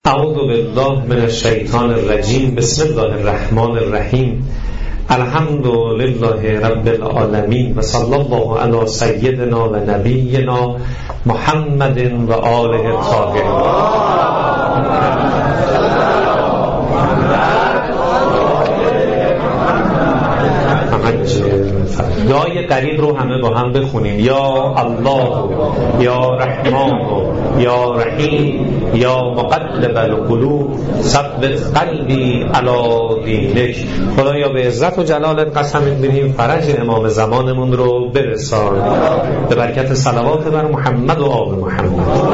اعوذ بالله من الشیطان الرجیم. بسم الله الرحمن الرحیم. الحمد لله رب العالمین و صلی الله علی سیدنا و نبینا محمد و آله الطاهرین. دعای قریب رو همه با هم بخونیم. یا الله، یا رحمان، یا رحیم، یا مقلب القلوب ثبت قلبی علی دینک. خدایا به عزت و جلالت قسم می‌خوریم فرج امام زمانمون رو برسان به برکت صلوات بر محمد و آل محمد.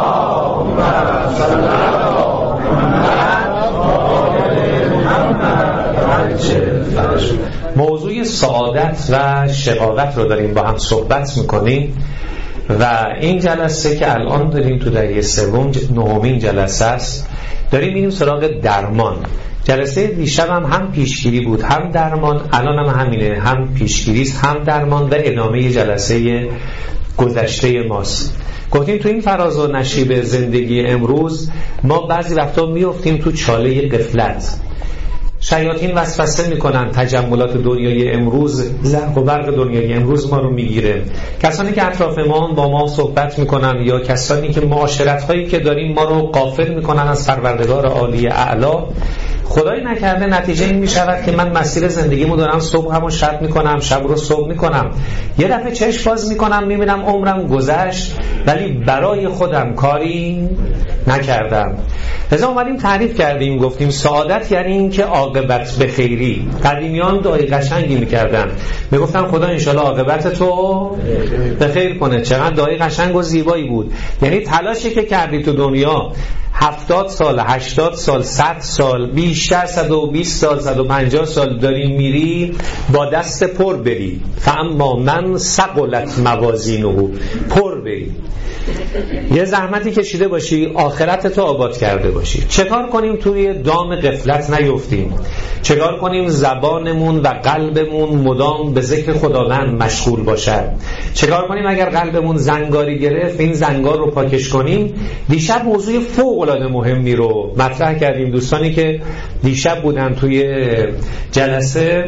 موضوع سعادت و شقاوت رو داریم با هم صحبت میکنیم و این جلسه که الان داریم تو دریه سوم، نهمین جلسه است، داریم میریم سراغ درمان. جلسه دیشب هم پیشگیری بود هم درمان، الان هم همینه، هم پیشگیریست هم درمان و ادامه جلسه گذشته ماست. گفتیم تو این فراز و نشیب زندگی امروز ما بعضی وقتا میافتیم تو چاله غفلت. شیاطین وسوسه میکنن، تجملات دنیای امروز، زرق و برق دنیای امروز ما رو میگیره. کسانی که اطراف ما با ما صحبت میکنن یا کسانی که معاشرت هایی که داریم ما رو غافل میکنن از پروردگار عالی اعلی، خدای نکرده نتیجه این میشود که من مسیر زندگیمو دارم صبح همو شب میکنم، شب رو صبح میکنم، یه دفعه چشم باز میکنم میبینم عمرم گذشت ولی برای خودم کاری نکردم. لذا اومدیم تعریف کردیم، گفتیم سعادت یعنی این که عاقبت به خیری. قدیمیان دعای قشنگی میکردن، میگفتن خدا انشالله عاقبت تو به خیر کنه. چقدر دعای قشنگ و زیبایی بود. یعنی تلاشی که کردی تو دنیا 70 سال، 80 سال، 100 سال، بیشتر 120 سال، 150 سال داری میری، با دست پر بری. فاما من ثقلت موازینه، پر بری، یه زحمتی کشیده باشی، آخرت تو آباد کرده باشی. چکار کنیم توی دام غفلت نیفتیم؟ چکار کنیم زبانمون و قلبمون مدام به ذکر خداوند مشغول باشد؟ چکار کنیم اگر قلبمون زنگاری گرفت این زنگار رو پاکش کنیم؟ دیشب موضوع فوق‌العاده مهمی رو مطرح کردیم. دوستانی که دیشب بودن توی جلسه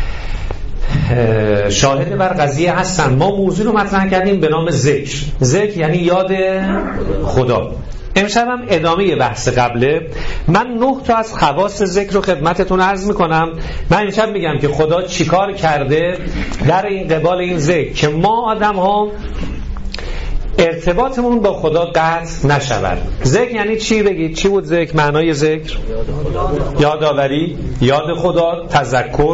شاهد بر قضیه هستن. ما موضوع رو مطرح کردیم به نام ذکر. ذکر یعنی یاد خدا. امشب هم ادامه بحث قبله. من 9 تا از خواص ذکر رو خدمتتون عرض میکنم. من امشب میگم که خدا چیکار کرده در این قبال این ذکر که ما آدم ها ارتباطمون با خدا قطع نشود. ذکر یعنی چی؟ بگید چی بود ذکر؟ معنای ذکر یادآوری، یاد خدا، تذکر،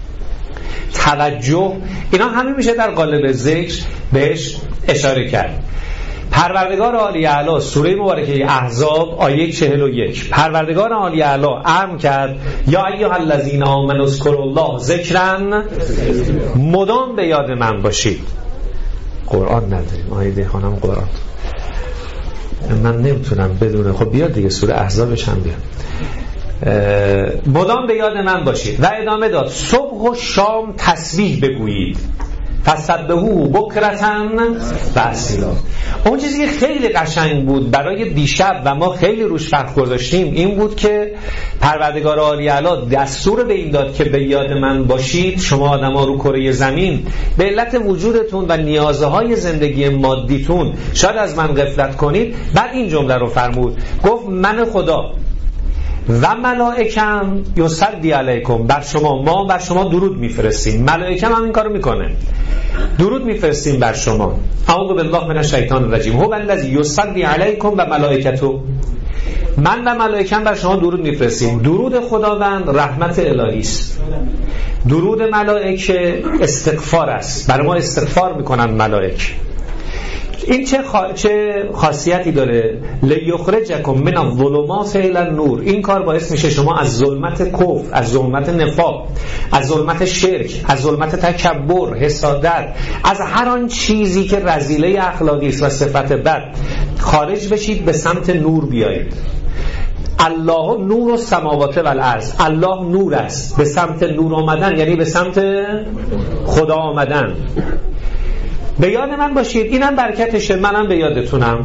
توجه، اینا همه میشه در قالب ذکر بهش اشاره کرد. پروردگار عالی اعلی سوره مبارکه احزاب آیه 41 پروردگار عالی اعلی امر کرد یا ایها الذین آمنوا اذکروا الله ذکرا، مدام به یاد من باشید. قرآن نداریم آیه خانم، قرآن من نمیتونم بدونه. خب بیاد دیگه سوره احزابش هم بیاد. مدام به یاد من باشید. و ادامه داد صبح و شام تسبیح بگویید، فسبحوه بکرة و اصیلا. اون چیزی که خیلی قشنگ بود برای دیشب و ما خیلی روش وقت گذاشتیم این بود که پروردگار عالی اعلی دستور به این داد که به یاد من باشید. شما آدما رو کره زمین به علت وجودتون و نیازهای زندگی مادیتون شاید از من غفلت کنید. بعد این جمله رو فرمود، گفت من خدا و ملائکم یصلی علیکم، بر شما، ما بر شما درود میفرستیم. ملائکم هم این کارو میکنه، درود میفرستیم بر شما. اعوذ بالله من الشیطان الرجیم. هو الذی یصلی علیکم و ملائکته، من و ملائکم بر شما درود میفرستیم. درود خداوند رحمت الهی است، درود ملائکه استغفار است، برای ما استغفار میکنن ملائکه. این چه خاصیتی داره؟ لیخرجکم من الظلمات الی النور. این کار باعث میشه شما از ظلمت کفر، از ظلمت نفاق، از ظلمت شرک، از ظلمت تکبر، حسادت، از هر آن چیزی که رذیله اخلاقی است و صفت بد خارج بشید، به سمت نور بیایید. الله نور السماوات و الارض، الله نور است. به سمت نور آمدن یعنی به سمت خدا آمدن. به یاد من باشید، اینم برکتشه، منم به یادتونم.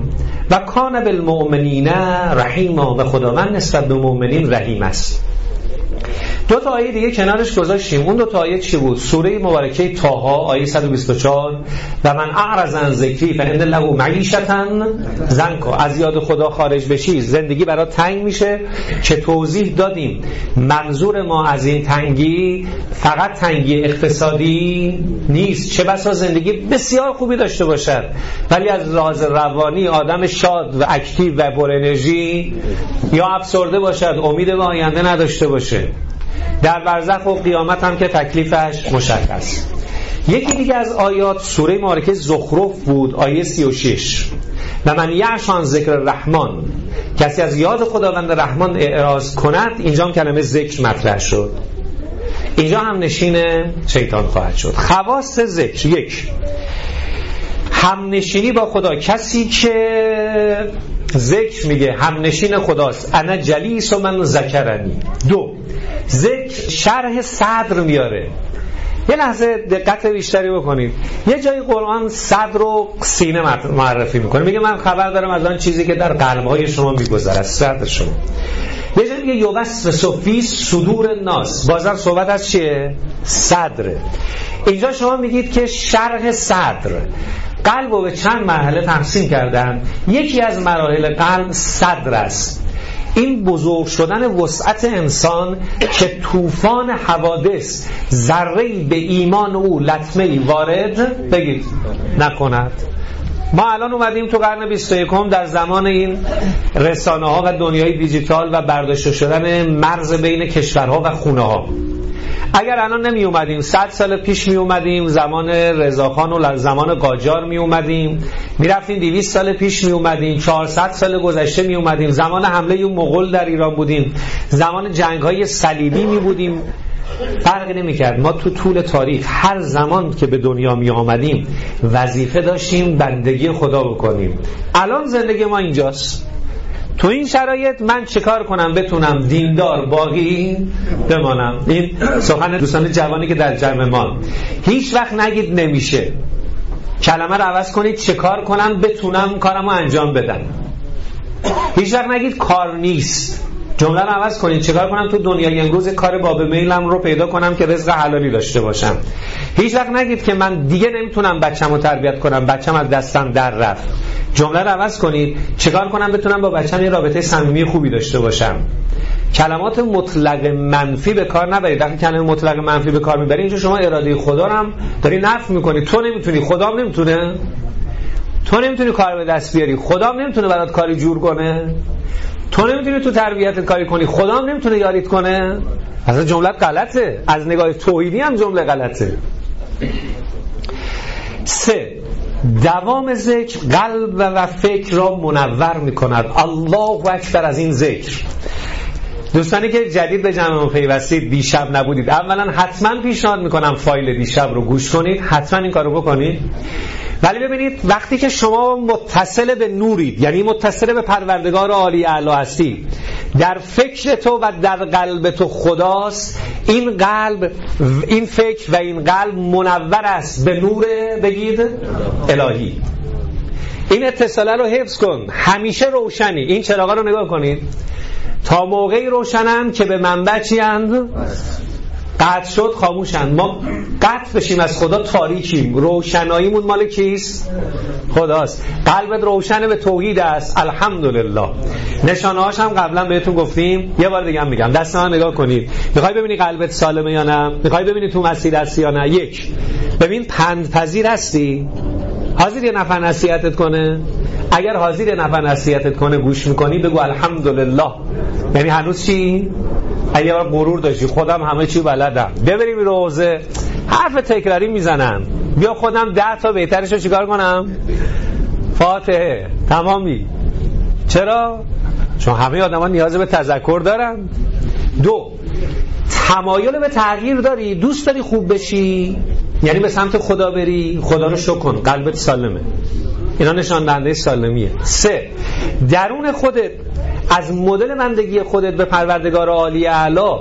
و کان بالمؤمنین رحیما، و خداوند نسبت به مؤمنین رحیم است. دو تا آیه دیگه کنارش گذاشتیم. اون دو تا آیه چی بود؟ سوره مبارکه طه آیه 124 و من اعرض عن ذکری فان له معیشة ضنکا، از یاد خدا خارج بشی زندگی برات تنگ میشه، که توضیح دادیم منظور ما از این تنگی فقط تنگی اقتصادی نیست، چه بسا زندگی بسیار خوبی داشته باشد ولی از لحاظ روانی آدم شاد و اکتیو و پر انرژی یا افسرده باشد، امید به آینده نداشته باشه. در برزخ و قیامت هم که تکلیفش مشخص. یکی دیگه از آیات سوره مبارکه زخرف بود، آیه 36 و من یعش عن ذکر الرحمن، کسی از یاد خداوند رحمان اعراض کند. اینجا هم کلمه ذکر مطرح شد، اینجا هم نشین شیطان خواهد شد. خواص ذکر: یک، همنشینی با خدا. کسی که ذکر میگه همنشین خداست، انا جلیس و من ذکرنی. دو، ذکر شرح صدر میاره. یه لحظه دقت بیشتری بکنید. یه جای قرآن صدر رو سینه معرفی میکنه، میگه من خبر دارم از آن چیزی که در قلب‌های شما میگذره، صدر شما. یه جای میگه یوبس فی صدور الناس، بازم صحبت از چیه؟ صدره. اینجا شما میگید که شرح صدر. قلب رو به چند مرحله تقسیم کردن. یکی از مراحل قلب صدر است. این بزرگ شدن وسعت انسان که طوفان حوادث ذره‌ای به ایمان او لطمه‌ای وارد بگید نکند. ما الان اومدیم تو قرن 21 در زمان این رسانه ها و دنیای دیجیتال و برداشته شدن مرز بین کشورها و خونه ها. اگر الان نمی اومدیم 100 سال پیش می اومدیم زمان رضاخان و زمان قاجار می اومدیم، می رفتیم 200 سال پیش می اومدیم، 400 سال گذشته می اومدیم، زمان حمله اون مغول در ایران بودیم، زمان جنگ های صلیبی می بودیم، فرقی نمی کرد. ما تو طول تاریخ هر زمان که به دنیا می آمدیم وظیفه داشتیم بندگی خدا بکنیم. الان زندگی ما اینجاست. تو این شرایط من چه کار کنم بتونم دیندار باقی بمانم؟ این سخن دوستان جوانی که در جمع ما. هیچ وقت نگید نمیشه، کلمه رو عوض کنید چه کار کنم بتونم کارمو انجام بدم. هیچ وقت نگید کار نیست، جمله رو عوض کنید چه کار کنم تو دنیای امروز کار باب میلم رو پیدا کنم که رزق حلالی داشته باشم. هیچ وقت نگید که من دیگه نمیتونم بچه‌مو تربیت کنم، بچه‌م از دستم در رفت. جمله رو عوض کنید چه کار کنم بتونم با بچه‌م یه رابطه صمیمی خوبی داشته باشم. کلمات مطلق منفی به کار نبرید. وقتی کلمه مطلق منفی به کار میبری اینجا شما اراده خدا رو هم داری نفی میکنی. تو نمیتونی، خدا هم نمیتونه. تو نمیتونی کار به دست بیاری، خدا هم نمیتونه برات کاری جور کنه. تو نمیتونی تو تربیت کاری کنی، خدا هم نمیتونه یاریت کنه. اصلا جمله غلطه، از نگاه توحیدی هم جمله غلطه. 3. دوام ذکر قلب و فکر را منور میکند. الله اکبر از این ذکر. دوستانی که جدید به جمع پیوستید دیشب نبودید، اولا حتما پیشنهاد میکنم فایل دیشب رو گوش کنید، حتما این کارو بکنید. ولی ببینید وقتی که شما متصل به نورید، یعنی متصل به پروردگار عالی اعلی هستی، در فکر تو و در قلب تو خداست، این قلب، این فکر و این قلب منور است به نور بگید الهی. این اتصاله رو حفظ کن، همیشه روشنی. این چراغا رو نگاه کنید تا موقعی روشنن که به منبع چی اند؟ قطع شد خاموشن. ما قطع بشیم از خدا تاریکیم. روشناییمون مال کیست؟ خداست. قلبت روشن به توحید است، الحمدلله. نشانه‌هاش هم قبلا بهتون گفتیم، یه بار دیگه هم میگم. دست من نگاه کنید. میخوای ببینی قلبت سالمه یا نه؟ میخوای ببینی تو مسیر هستی یا نه؟ یک، ببین پندپذیر هستی؟ حاضر یه نفر نصیحتت کنه؟ اگر حاضر یه نفر نصیحتت کنه گوش میکنی، بگو الحمدلله. یعنی هنوز چی؟ اگه بار غرور داشتی خودم همه چی بلدم، ببریم روزه حرف تکراری میزنن، بیا خودم 10 تا بهترشو چیکار کنم؟ فاتحه تمامی. چرا؟ چون همه آدم ها نیاز به تذکر دارن. 2، تمایل به تغییر داری، دوست داری خوب بشی، یعنی به سمت خدا بری، خدا رو شکر کن، قلبت سالمه. اینا نشان دهنده سالمیه. 3، درون خودت از مدل بندگی خودت به پروردگار عالی اعلی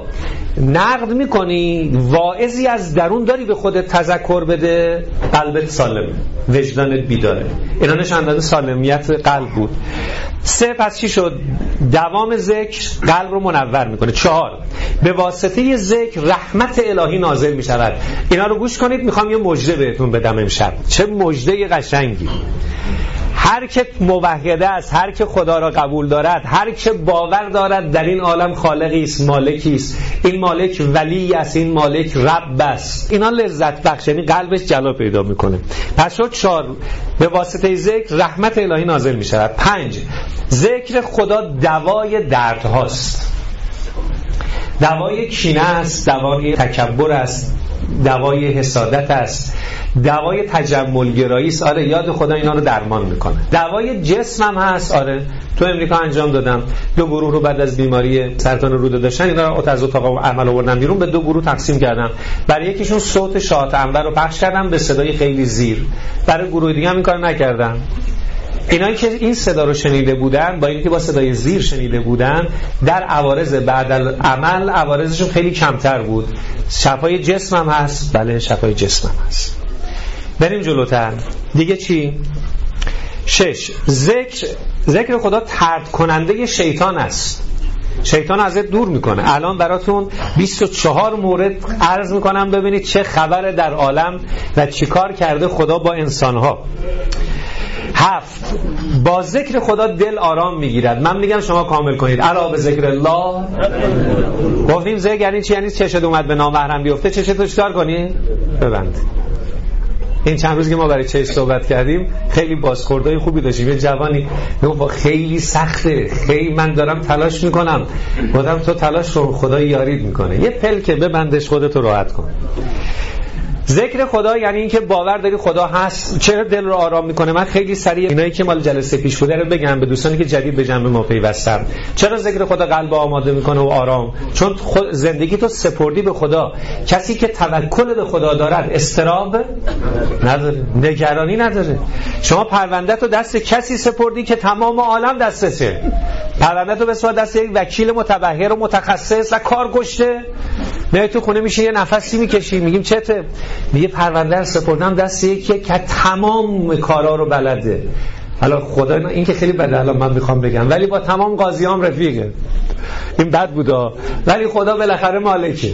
نقد میکنی، واعظی از درون داری به خودت تذکر بده، قلبت سالم، وجدانت بیداره. اینا نشان داده سالمیت قلب بود. 3 پس چی شد؟ دوام ذکر قلب رو منور میکنه. 4 به واسطه ذکر رحمت الهی نازل میشود. اینا رو گوش کنید، میخوام یه مژده بهتون بدم امشب. چه مژده قشنگی! هر که موحد است، هر که خدا را قبول دارد، هر که باور دارد در این عالم خالقی است، مالکی است، این مالک ولی است، این مالک رب است، اینا لذت بخش، یعنی قلبش جلا پیدا میکنه. پس شد 4 به واسطه ذکر رحمت الهی نازل میشود. 5 ذکر خدا دوای درد هاست. دوای کینه است، دوای تکبر است، دوای حسادت است، دوای تجمل گرایی است. آره یاد خدا اینا رو درمان میکنه. دوای جسم هم هست. آره تو امریکا انجام دادم، 2 گروه رو بعد از بیماری سرطان روده داشتن، اینا رو از اتاق عمل آوردن بیرون، به 2 گروه تقسیم کردم. برای یکیشون صوت شاهد انور رو پخش کردم به صدای خیلی زیر، برای گروه دیگه هم این کار نکردم. اینایی که این صدا رو شنیده بودن با اینکه با صدای زیر شنیده بودن، در عوارض بعد عمل عوارضشون خیلی کمتر بود. شفای جسم هم هست. بله شفای جسم هم هست. بریم جلوتر دیگه. چی؟ 6 ذکر خدا طرد کننده شیطان است. شیطان ازت دور میکنه. الان براتون 24 مورد عرض میکنم ببینید چه خبره در عالم و چیکار کرده خدا با انسانها. 7 با ذکر خدا دل آرام میگیرد. من میگم شما کامل کنید. الا به ذکر الله. گفتیم ذکر یعنی چی؟ یعنی چشت اومد به نامحرم بیفته، چشتو چیکار کنی؟ ببند. این چند روز که ما برای چش صحبت کردیم خیلی بازخوردهای خوبی داشتیم. یه جوانی میگه خیلی سخته، خیلی من دارم تلاش میکنم. گفتم تو تلاش رو خدا یارید میکنه. یه پلکه ببندش، خودتو راحت کن. ذکر خدا یعنی این که باور داری خدا هست. چرا دل رو آرام میکنه؟ من خیلی سریع اینایی که مال جلسه پیش بوده رو بگم به دوستانی که جدید به جنب ما پیوستن. چرا ذکر خدا قلب آماده میکنه و آرام؟ چون زندگی تو سپردی به خدا. کسی که توکل به خدا دارد اضطراب نداره، نگرانی نداره. شما پرونده تو دست کسی سپردی که تمام عالم دستشه. پرونده تو بسپار دست یک وکیل متبحر و متخصص و کار کشته. میای تو خونه میشین یه نفسی میکشی، میگیم چته؟ میگه پرونده رو سپردم دست یکی که تمام کارا رو بلده. حالا خدا این که خیلی بده الان من میخوام بگم، ولی با تمام قاضیام رفیقه. این بد بودا، ولی خدا بالاخره مالکه.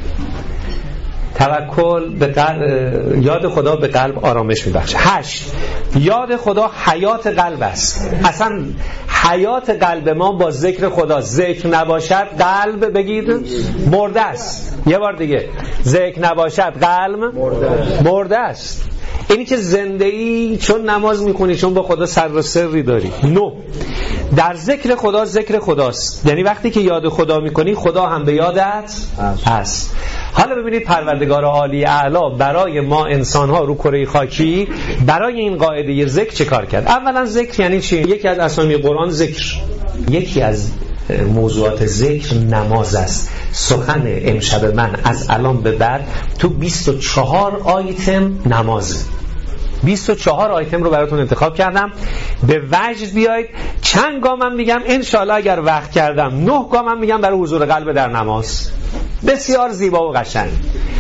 توکل به یاد خدا به قلب آرامش میبخشه. 8 یاد خدا حیات قلب است. اصلا حیات قلب ما با ذکر خدا. ذکر نباشد قلب بگید مرده است. یه بار دیگه، ذکر نباشد قلب مرده است. اینی که زنده ای چون نماز میخونی، چون با خدا سر و سری داری. 9 در ذکر خدا ذکر خداست. یعنی وقتی که یاد خدا میکنی خدا هم به یادت هست. حالا ببینید پروردگار عالی اعلی برای ما انسان‌ها رو کره خاکی برای این قاعده ذکر چه کار کرد؟ اولا ذکر یعنی چی؟ یکی از اسامی قرآن ذکر. یکی از موضوعات ذکر نماز است. سخن امشب من از الان به بعد تو 24 آیتم نمازه. 24 آیتم رو براتون انتخاب کردم. به وجد بیایید. چند گامم میگم انشالله اگر وقت کردم 9 گامم میگم برای حضور قلب در نماز. بسیار زیبا و قشنگ.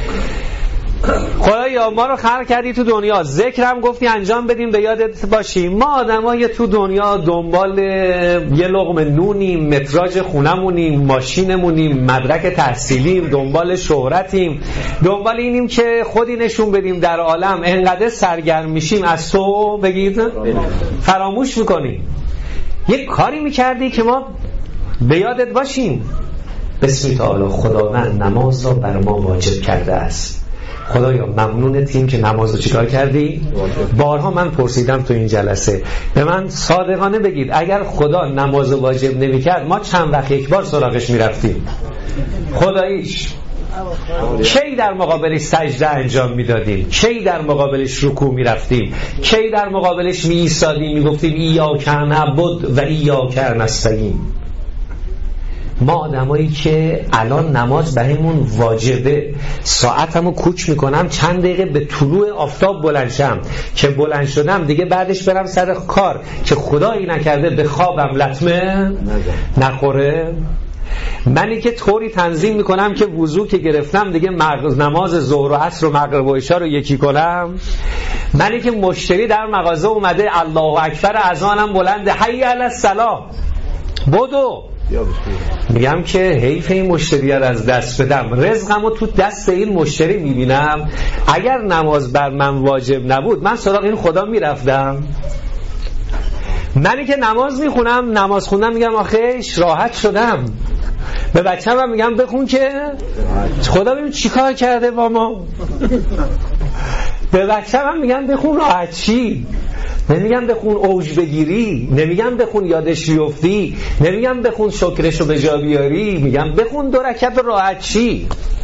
خدایا ما رو خلق کردی تو دنیا، ذکرم گفتی انجام بدیم به یادت باشیم. ما آدمای تو دنیا دنبال یه لقمه نونیم، متراژ خونمونیم، ماشینمونیم، مدرک تحصیلیم، دنبال شهرتیم، دنبال اینیم که خودی نشون بدیم در عالم. انقدر سرگرم میشیم از تو بگید فراموش میکنیم. یه کاری میکردی که ما به یادت باشیم. بسم تعالی خداوند نماز را بر ما واجب کرده است. خدایا ممنونتیم که نماز رو چیکار کردی؟ بارها من پرسیدم تو این جلسه، به من صادقانه بگید اگر خدا نماز واجب نمی‌کرد ما چند وقت یک بار سراغش می‌رفتیم؟ خداییش کی در مقابلش سجده انجام میدادیم؟ کی در مقابلش رکوع میرفتیم؟ کی در مقابلش میایستادیم میگفتیم ایاک نعبد و ایاک نستعین؟ ما آدمایی که الان نماز بهمون واجبه، ساعتمو کوک میکنم چند دقیقه به طلوع آفتاب بلند شم، که بلند شدم دیگه بعدش برم سر کار که خدایی نکرده به خوابم لطمه نخوره. منی که طوری تنظیم میکنم که وضو که گرفتم دیگه نماز ظهر و عصر و مغرب و عشا رو یکی کنم، منی که مشتری در مغازه اومده الله اکبر اذانم بلنده حی علی الصلاه بدو، میگم که حیف این مشتری رو از دست بدم، رزقمو تو دست این مشتری میبینم. اگر نماز بر من واجب نبود من سراغ این خدا میرفتم؟ منی که نماز میخونم، نماز خوندم میگم آخیش راحت شدم، به بچه‌م هم میگم بخون که خدا ببین چی کار کرده با ما، به بچه‌م هم میگم بخون راحت چی، نمیگم بخون اوج بگیری، نمیگم بخون یادش بیفتی، نمیگم بخون شکرشو به جا بیاری، میگم بخون 2 رکعت راحت چی.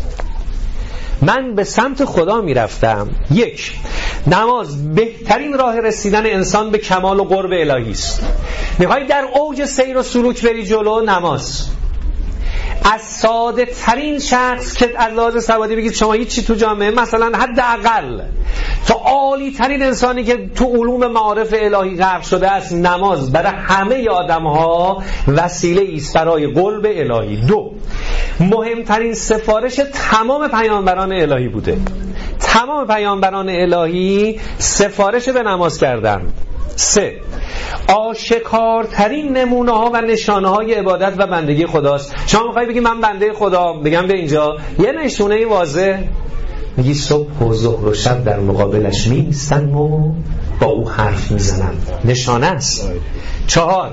من به سمت خدا میرفتم. 1. نماز بهترین راه رسیدن انسان به کمال و قرب الهی است. میخوای در اوج سیر و سلوک بری جلو، نماز. از ساده ترین شخص که از لحاظ سوادی بگید شما هیچی تو جامعه، مثلا حداقل تا عالی ترین انسانی که تو علوم معارف الهی غرق شده است، نماز برای همه آدم‌ها وسیله است برای قرب الهی. 2. مهمترین سفارش تمام پیامبران الهی بوده. تمام پیامبران الهی سفارش به نماز کردن. 3. آشکارترین نمونه ها و نشانه های عبادت و بندگی خداست. شما میخوایی بگی من بنده خدا، بگم به اینجا یه نشونه واضح، میگی صبح و ظهر و شب در مقابلش میستن و با او حرف میزنن، نشانه است. 4.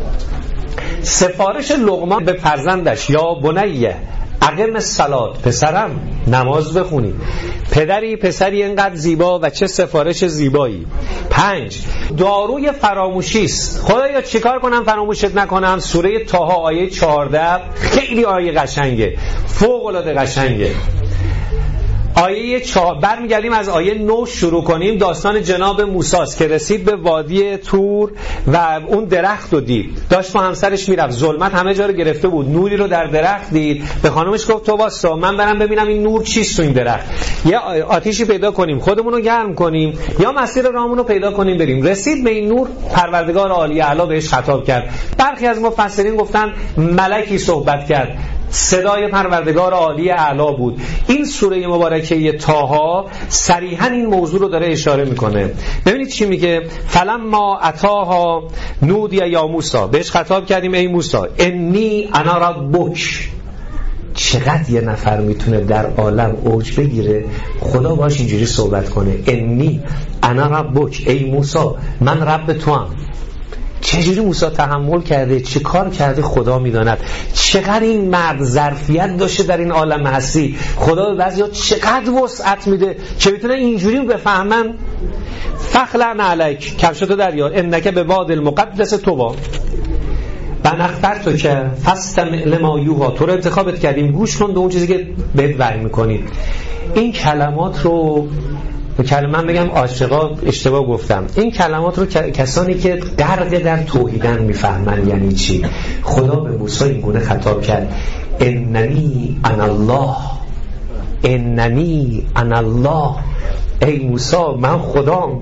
سفارش لقمان به فرزندش، یا بنیه اقم الصلات، پسرم نماز بخونی. پدری پسری اینقدر زیبا و چه سفارش زیبایی. 5. داروی فراموشی است. خدایا چیکار کنم فراموشت نکنم؟ سوره طه آیه 14 خیلی آیه قشنگه، فوق العاده قشنگه. آیه 4 برمیگردیم از آیه 9 شروع کنیم. داستان جناب موسی است که رسید به وادی تور و اون درخت رو دید، داشت با همسرش میرفت، ظلمت همه جا رو گرفته بود، نوری رو در درخت دید، به خانمش گفت تو واسا من برم ببینم این نور چیست تو این درخت، یا آتیشی پیدا کنیم خودمون رو گرم کنیم یا مسیر راهمون رو پیدا کنیم بریم. رسید به این نور، پروردگار عالی اعلی بهش خطاب کرد. برخی از مفسرین گفتن ملکی صحبت کرد، صدای پروردگار عالی اعلی بود. این سوره مبارکه طه صریحا این موضوع رو داره اشاره میکنه. ببینید چی میگه، فلما اتاها نودی یا موسی، بهش خطاب کردیم ای موسی انی انا ربک. چقدر یه نفر میتونه در عالم اوج بگیره خدا باش اینجوری صحبت کنه، انی انا ربک، ای موسی من رب توام. چجوری موسی تحمل کرده، چه کار کرده خدا میداند. چقدر این مرد ظرفیت داشته در این عالم هستی، خدا به بعضیا چقدر وسعت میده که میتونه اینجوری بفهمن. فخلعن علیک، کفشتو در بیار، انک به واد المقدس طوی بنختر تو که فاستمع لما یوحی، تو رو انتخابت کردیم گوش کن به اون چیزی که بهت وحی میکنیم. این کلمات رو به کلمه من بگم عاشقا اشتباه گفتم، این کلمات رو کسانی که غرق در توحیدن میفهمن یعنی چی. خدا به موسی این گونه خطاب کرد، اننی انا الله، اننی انا الله، ای موسی من خدام،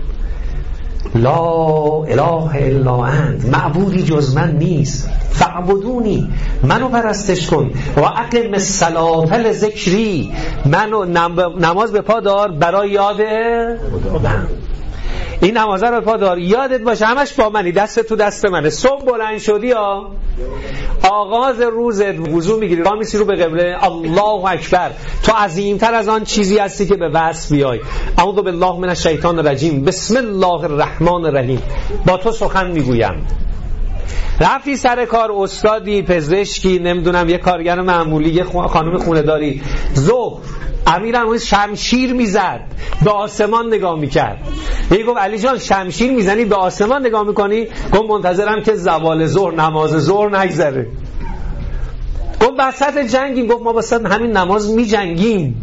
لا اله الا انت، معبودی جز من نیست، فعبدونی، منو پرستش کن، و اقم الصلاة لذکری، منو نماز به پا دار برای یاد من. این نماز رو به پا دار، یادت باشه همش با منی، دست تو دست منه. صبح بلند شدی ها، آغاز روزت وضو میگیری، راه میسی رو به قبله، الله اکبر، تو عظیمتر از آن چیزی هستی که به وصف بیای. اعوذ بالله من الشیطان الرجیم، بسم الله الرحمن الرحیم، با تو سخن میگویم. رفتی سر کار، استادی، پزشکی، نمیدونم یه کارگر معمولی، یه خانم خونه‌داری، ظهر امیرالمومنین شمشیر میزد، به آسمان نگاه میکرد. یکی گفت علی جان شمشیر میزنی به آسمان نگاه میکنی؟ گفت منتظرم که زوال ظهر، نماز ظهر نگذره. گفت وسط جنگیم. گفت ما وسط همین نماز میجنگیم.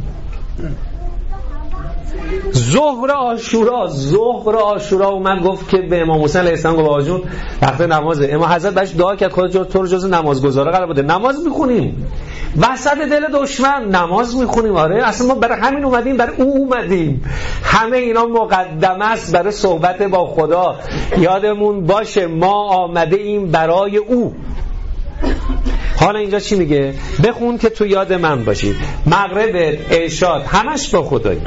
ظهر عاشورا اومد گفت که به امام حسین علیه السلام، گفت آقا جون وقت نمازه. امام حضرت بهش دعا کرد خدا تو رو جز نمازگزارا قرار بده. نماز میخونیم وسط دل دشمن، نماز میخونیم. آره اصلا ما برای همین اومدیم، برای او اومدیم. همه اینا مقدمه است برای صحبت با خدا. یادمون باشه ما آمده ایم برای او. حالا اینجا چی میگه؟ بخون که تو یاد من باشی. مغرب، عشاء همش با خدایی.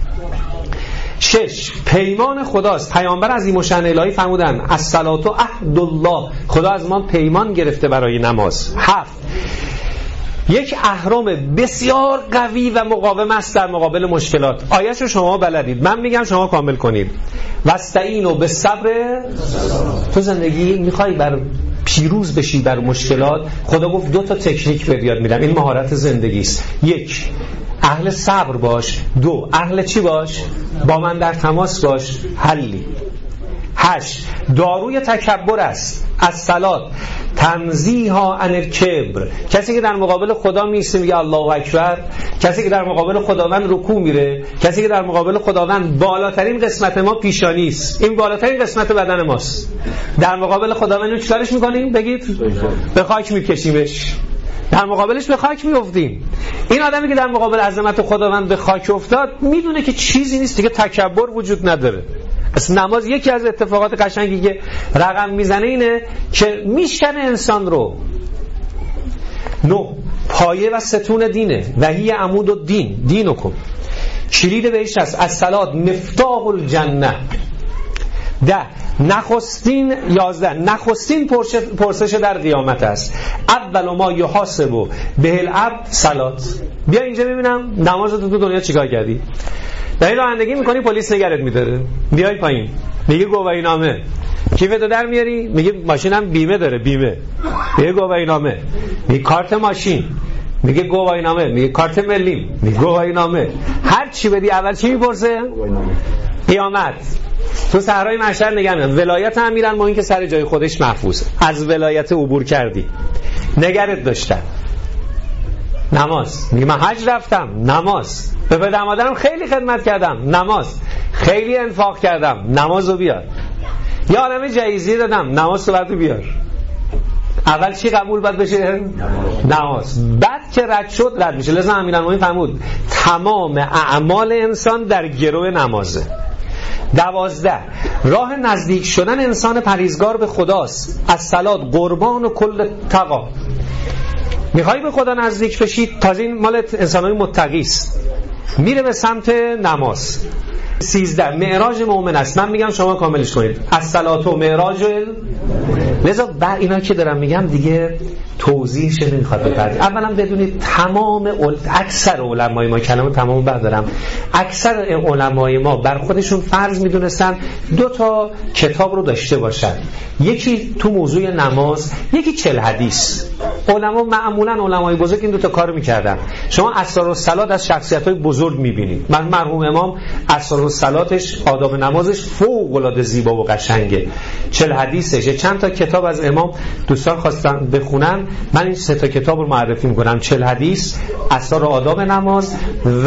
6 پیمان خداست. پیامبر عظیم الشأن الهی فرمودن الصلاة عهد الله، خدا از ما پیمان گرفته برای نماز. 7 یک اهرم بسیار قوی و مقاوم است در مقابل مشکلات. آیه‌شو شما بلدید، من میگم شما کامل کنید. واستعینوا بالصبر. تو زندگی میخوای بر پیروز بشی بر مشکلات، خدا گفت 2 تا تکنیک به یاد میدم، این مهارت زندگی است. 1 اهل صبر باش، 2 اهل چی باش؟ با من در تماس باش، حلی. 8 داروی تکبر است. الصلاة تنزیها عن الکبر. کسی که در مقابل خدا میسته میگه الله اکبر، کسی که در مقابل خداوند رکوع میره، کسی که در مقابل خداوند بالاترین قسمت ما پیشانی است، این بالاترین قسمت بدن ماست، در مقابل خداوند رو چیکارش میکنیم؟ بگید به خاک میکشیمش، در مقابلش به خاک میافتیم. این آدمی که در مقابل عظمت خداوند به خاک افتاد میدونه که چیزی نیست دیگه، تکبر وجود نداره. نماز یکی از اتفاقات قشنگی که رقم میزنه اینه که میشکنه انسان رو. 9 پایه و ستون دینه و هی عمود الدین دینکم، کلید بهش هست. الصلاة مفتاح الجنه. 10 نخستین 11 نخستین پرسش در قیامت است. اول ما یحاسب به العبد صلات. بیا اینجا ببینم نمازت تو دنیا چیکار کردی. داری رانندگی میکنی پلیس نگرت میداره، بیای پایین میگه گواهینامه، کیفتو در میاری میگه ماشینم بیمه داره، بیمه، میگه گواهینامه، میگه کارت ماشین، میگه گواهینامه، میگه کارت ملی، میگه گواهینامه. هر چی بدی اول چی میپرسه؟ قیامت. تو صحرای محشر نگه میدن ولایت امیرالمومنین که سر جای خودش محفوظه، از ولایت عبور کردی، نگرت داشتن. نماز، میگه من حج رفتم، نماز. به پدر مادرم خیلی خدمت کردم، نماز. خیلی انفاق کردم، نمازو بیار. یه عالمه جایزه دادم، نماز رو بعدو بیار. اول چی قبول باید بشه؟ نماز. بعد که رد شد رد میشه. لذا امیرالمومنین فرمود تمام اعمال انسان در گرو نمازه. 12 راه نزدیک شدن انسان پرهیزگار به خداست. الصلاة قربان و کل تقوا. میخوای به خدا نزدیک بشی، تازه این مال انسانای متقی است، میره به سمت نماز. 13 معراج مؤمن است. من میگم شما کاملش کنید. الصلاة و معراج. لذا بر اینا که دارم میگم دیگه توضیحش نمیخواد بپردازم. اولا بدونید تمام اکثر علمای ما، کلمه تمام بردارم، اکثر علمای ما بر خودشون فرض میدونستن 2 تا کتاب رو داشته باشن، یکی تو موضوع نماز، یکی 40 حدیث. علما معمولا علمای بزرگ این 2 تا کارو میکردن. شما اسرارالصلات از شخصیت‌های بزرگ میبینید. من مرحوم امام اسرارالصلاتش، آداب نمازش فوق العاده زیبا و قشنگه. 40 حدیثش، چند تا کتاب از امام دوستان خواستن بخونن، من این 3 تا کتاب رو معرفی میکنم: 40 حدیث، اسرار آداب نماز و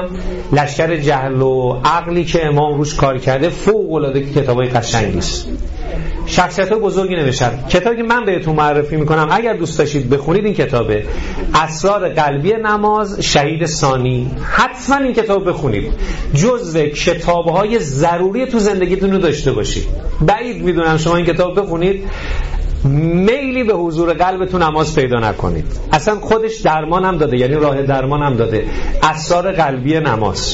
لشکر جهل و عقلی که امام روش کار کرده. فوق العاده کتابای قشنگی است. شخصیت‌های بزرگی نوشتن. کتابی که من بهتون معرفی میکنم اگر دوست داشتید بخونید این کتابه، اسرار قلبی نماز شهید ثانی. حتما این کتاب بخونید، جزو کتاب‌های ضروری تو زندگیتون رو داشته باشید. بعید میدونم شما این کتاب بخونید میلی به حضور قلبتون نماز پیدا نکنید. اصلا خودش درمان هم داده، یعنی راه درمان هم داده، اسرار قلبی نماز.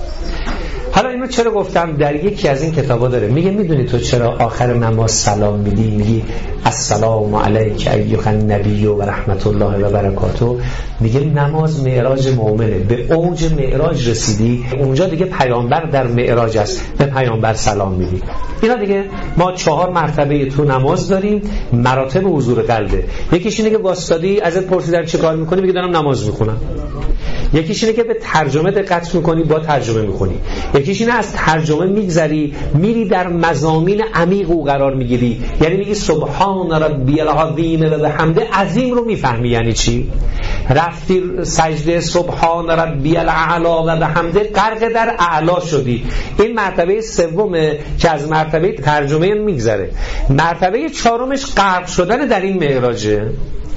حالا اینو چرا گفتم؟ در یکی از این کتابا داره میگه میدونی تو چرا آخر نماز سلام میدی؟ میگی السلام علیک ایها النبی و رحمت الله و برکاته. میگه نماز معراج مؤمنه، به اوج معراج رسیدی، اونجا دیگه پیامبر در معراج است، به پیامبر سلام میدی. اینا دیگه ما 4 مرتبه تو نماز داریم، مراتب حضور قلبه. یکیش اینه که واسطادی ازت پرسیدن چه کار میکنی، میگه دارم نماز میخونم. یکیش اینه که به ترجمه دقت میکنی، با ترجمه میکنی. یکیش اینه از ترجمه میگذری میری در مضامین عمیق و قرار میگیری، یعنی میگی سبحان ربی العظیم و بحمده. عظیم رو میفهمی یعنی چی؟ رفتی سجده سبحان ربی الاعلی و بحمده، غرق در اعلا شدی. این مرتبه سومه که از مرتبه ترجمه میگذره. مرتبه 4مش غرق شدن در این معراجه.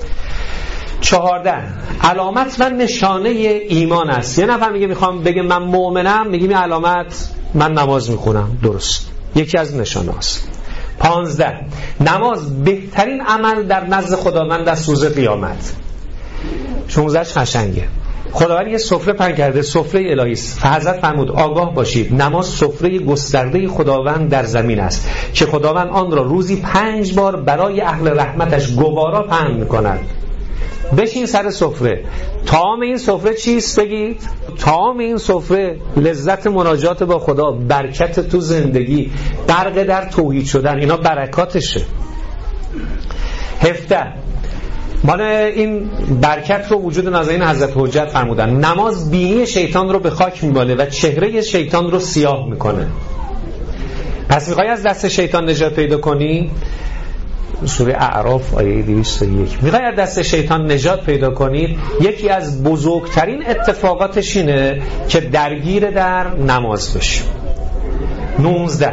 14 علامت و نشانه ایمان است. یه نفر میگه میخوام بگه من مؤمنم، میگیم این علامت من نماز میخونم، درست، یکی از نشانه است. 15 نماز بهترین عمل در نزد خداوند از روز قیامت. 16 قشنگه. خداوند یه سفره پهن کرده، سفره الهی است. حضرت فرمود آگاه باشید نماز سفره گسترده خداوند در زمین است که خداوند آن را روزی 5 بار برای اهل رحمتش گوارا پهن می‌کند. بشین سر سفره. طعام این سفره چیست بگید؟ طعام این سفره لذت مناجات با خدا، برکت تو زندگی، غرق در توحید شدن، اینا برکاتشه. 17 مال این برکت رو وجود نازنین حضرت حجت فرمودن نماز بینی شیطان رو به خاک می‌باله و چهره شیطان رو سیاه میکنه. پس میخوای از دست شیطان نجات پیدا کنی؟ سوره اعراف آیه 201 میخوای از دست شیطان نجات پیدا کنید، یکی از بزرگترین اتفاقاتش اینه که درگیر در نماز بشی. 19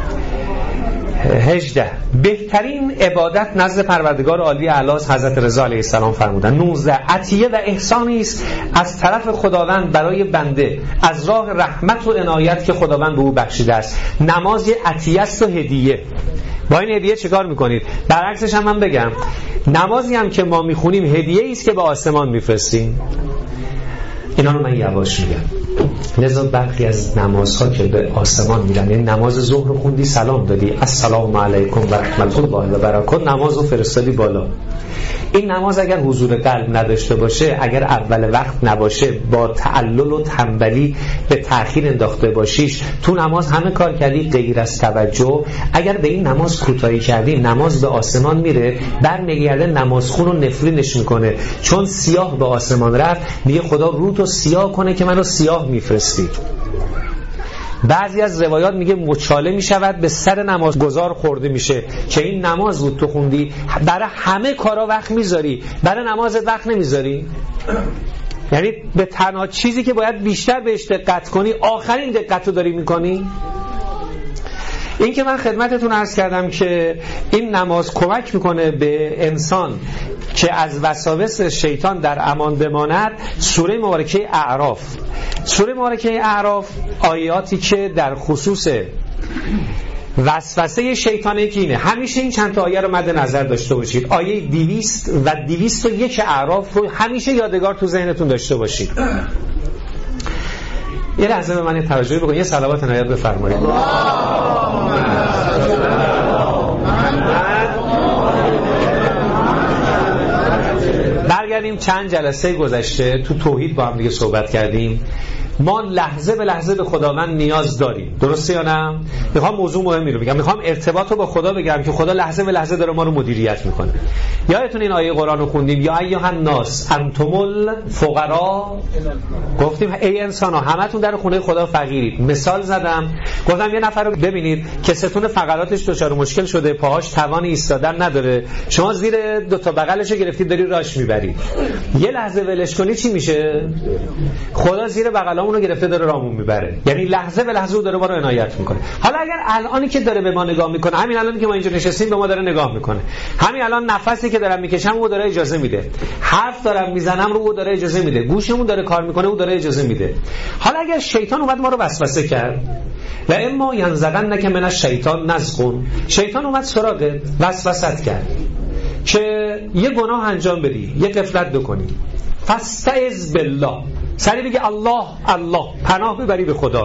18 بهترین عبادت نزد پروردگار عالی اعلی حضرت رضا علیه السلام فرمودن. 19 عطیه و احسانی است از طرف خداوند برای بنده از راه رحمت و عنایت که خداوند به او بخشیده است. نماز یه عطیه است و هدیه. با این هدیه چیکار میکنید؟ برعکسش هم من بگم، نمازی هم که ما میخونیم هدیه است که به آسمان میفرستیم. اینا رو من یواش میگم. لذا برخی از نمازها که به آسمان میرن، یعنی نماز ظهر رو خوندی سلام دادی السلام علیکم و رحمت الله و برکاته، نماز رو فرستادی بالا. این نماز اگر حضور قلب نداشته باشه، اگر اول وقت نباشه، با تعلل و تنبلی به تأخیر انداخته باشیش، تو نماز همه کار کردی غیر از توجه، اگر به این نماز کوتاهی کردی نماز به آسمان میره، بر نگرده نمازخون رو نفرینش میکنه، چون سیاه به آسمان رفت، میگه خدا روتو سیاه کنه که منو سیاه میفرستی. بعضی از روایات میگه مچاله میشود به سر نمازگزار خورده میشه که این نماز بود تو خوندی، برای همه کارا وقت میذاری، برای نمازت وقت نمیذاری. یعنی به تنها چیزی که باید بیشتر بهش دقت کنی آخرین دقت رو داری میکنی. این که من خدمتتون عرض کردم که این نماز کمک میکنه به انسان که از وساوس شیطان در امان بماند. سوره مبارکه اعراف، سوره مبارکه اعراف آیاتی که در خصوص وسوسه شیطانه که اینه، همیشه این چند تا آیه رو مد نظر داشته باشید. آیه 200 و 201 اعراف رو همیشه یادگار تو ذهنتون داشته باشید. یه لحظه به من توجه بکنید، یه صلوات عنایت بفرمایید. برگردیم چند جلسه گذشته تو توحید با هم دیگه صحبت کردیم. ما لحظه به لحظه به خداوند نیاز داریم، درسته یا نه؟ میخوام موضوع مهمی رو بگم، میخوام ارتباط رو با خدا بگم که خدا لحظه به لحظه داره ما رو مدیریت میکنه. یادتون این آیه قرآن رو خوندیم، یا ایها الناس انتم الفقراء، گفتیم ای انسانا همتون در خونه خدا فقیرید. مثال زدم، گفتم یه نفر رو ببینید که ستون فقراتش دچار مشکل شده، پاهاش توان ایستادن نداره، شما زیر دو تا بغلشو گرفتید داری راش میبرید، یه لحظه ولش کنی چی میشه؟ خدا زیر بغلامون رو گرفته داره رامون میبره. یعنی لحظه به لحظه داره ما رو عنایت میکنه. حالا اگر الانی که داره به ما نگاه میکنه، همین الانی که ما اینجا نشستیم به ما داره نگاه میکنه، همین الان نفسی که دارم میکشم او داره اجازه میده، حرف دارم میزنم رو او داره اجازه میده، گوشمون داره کار میکنه او داره اجازه میده. حالا اگر شیطان اومد ما رو وسوسه کرد، و اما ینزغنک من الشیطان نزغ، شیطان اومد سراغت وسوسه کرد که یه گناه انجام بدی، یه غفلت بکنی، فاستعذ بالله، سری بگی الله الله، پناه ببری به خدا.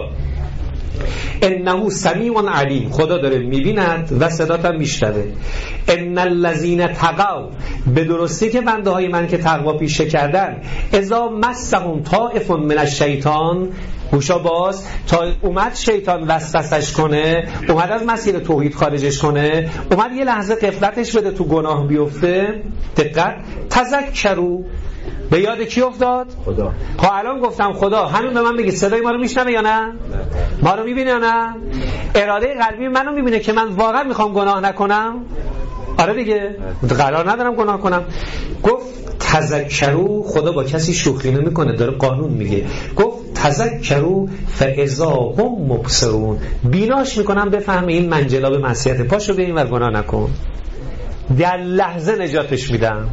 انه سمیع علیم، خدا داره میبیند و صدات هم میشنوه. ان الذین تقوا، به درستی که بنده های من که تقوا پیشه کردن، اذا مسهم طائف من الشیطان، گوشا باز، تا اومد شیطان وسوسش کنه، اومد از مسیر توحید خارجش کنه، اومد یه لحظه غفلتش بده، تو گناه بیفته، دقت، تذکروا، به یاد کی افتاد؟ خدا. خب الان گفتم خدا، همین به من بگید صدای ما رو میشنوه یا نه؟ ما رو میبینه یا نه؟ اراده قلبی منو میبینه که من واقعا میخوام گناه نکنم؟ آره دیگه، قرار ندارم گناه کنم. گفت تذکروا، خدا با کسی شوخی نمیکنه، داره قانون میگه. گفت تذکروا فاذا هم مبصرون، بیناش میکنم بفهمه این منجلاب معصیت، پاشو بیا اینور گناه نکن، در لحظه نجاتش میدم.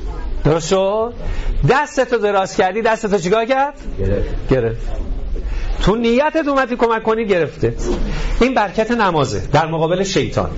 درست شد؟ دستتو دراز کردی، دستتو چیکار کرد؟ گرفت. تو نیتت اومدی کمک کنی گرفته. این برکت نمازه در مقابل شیطان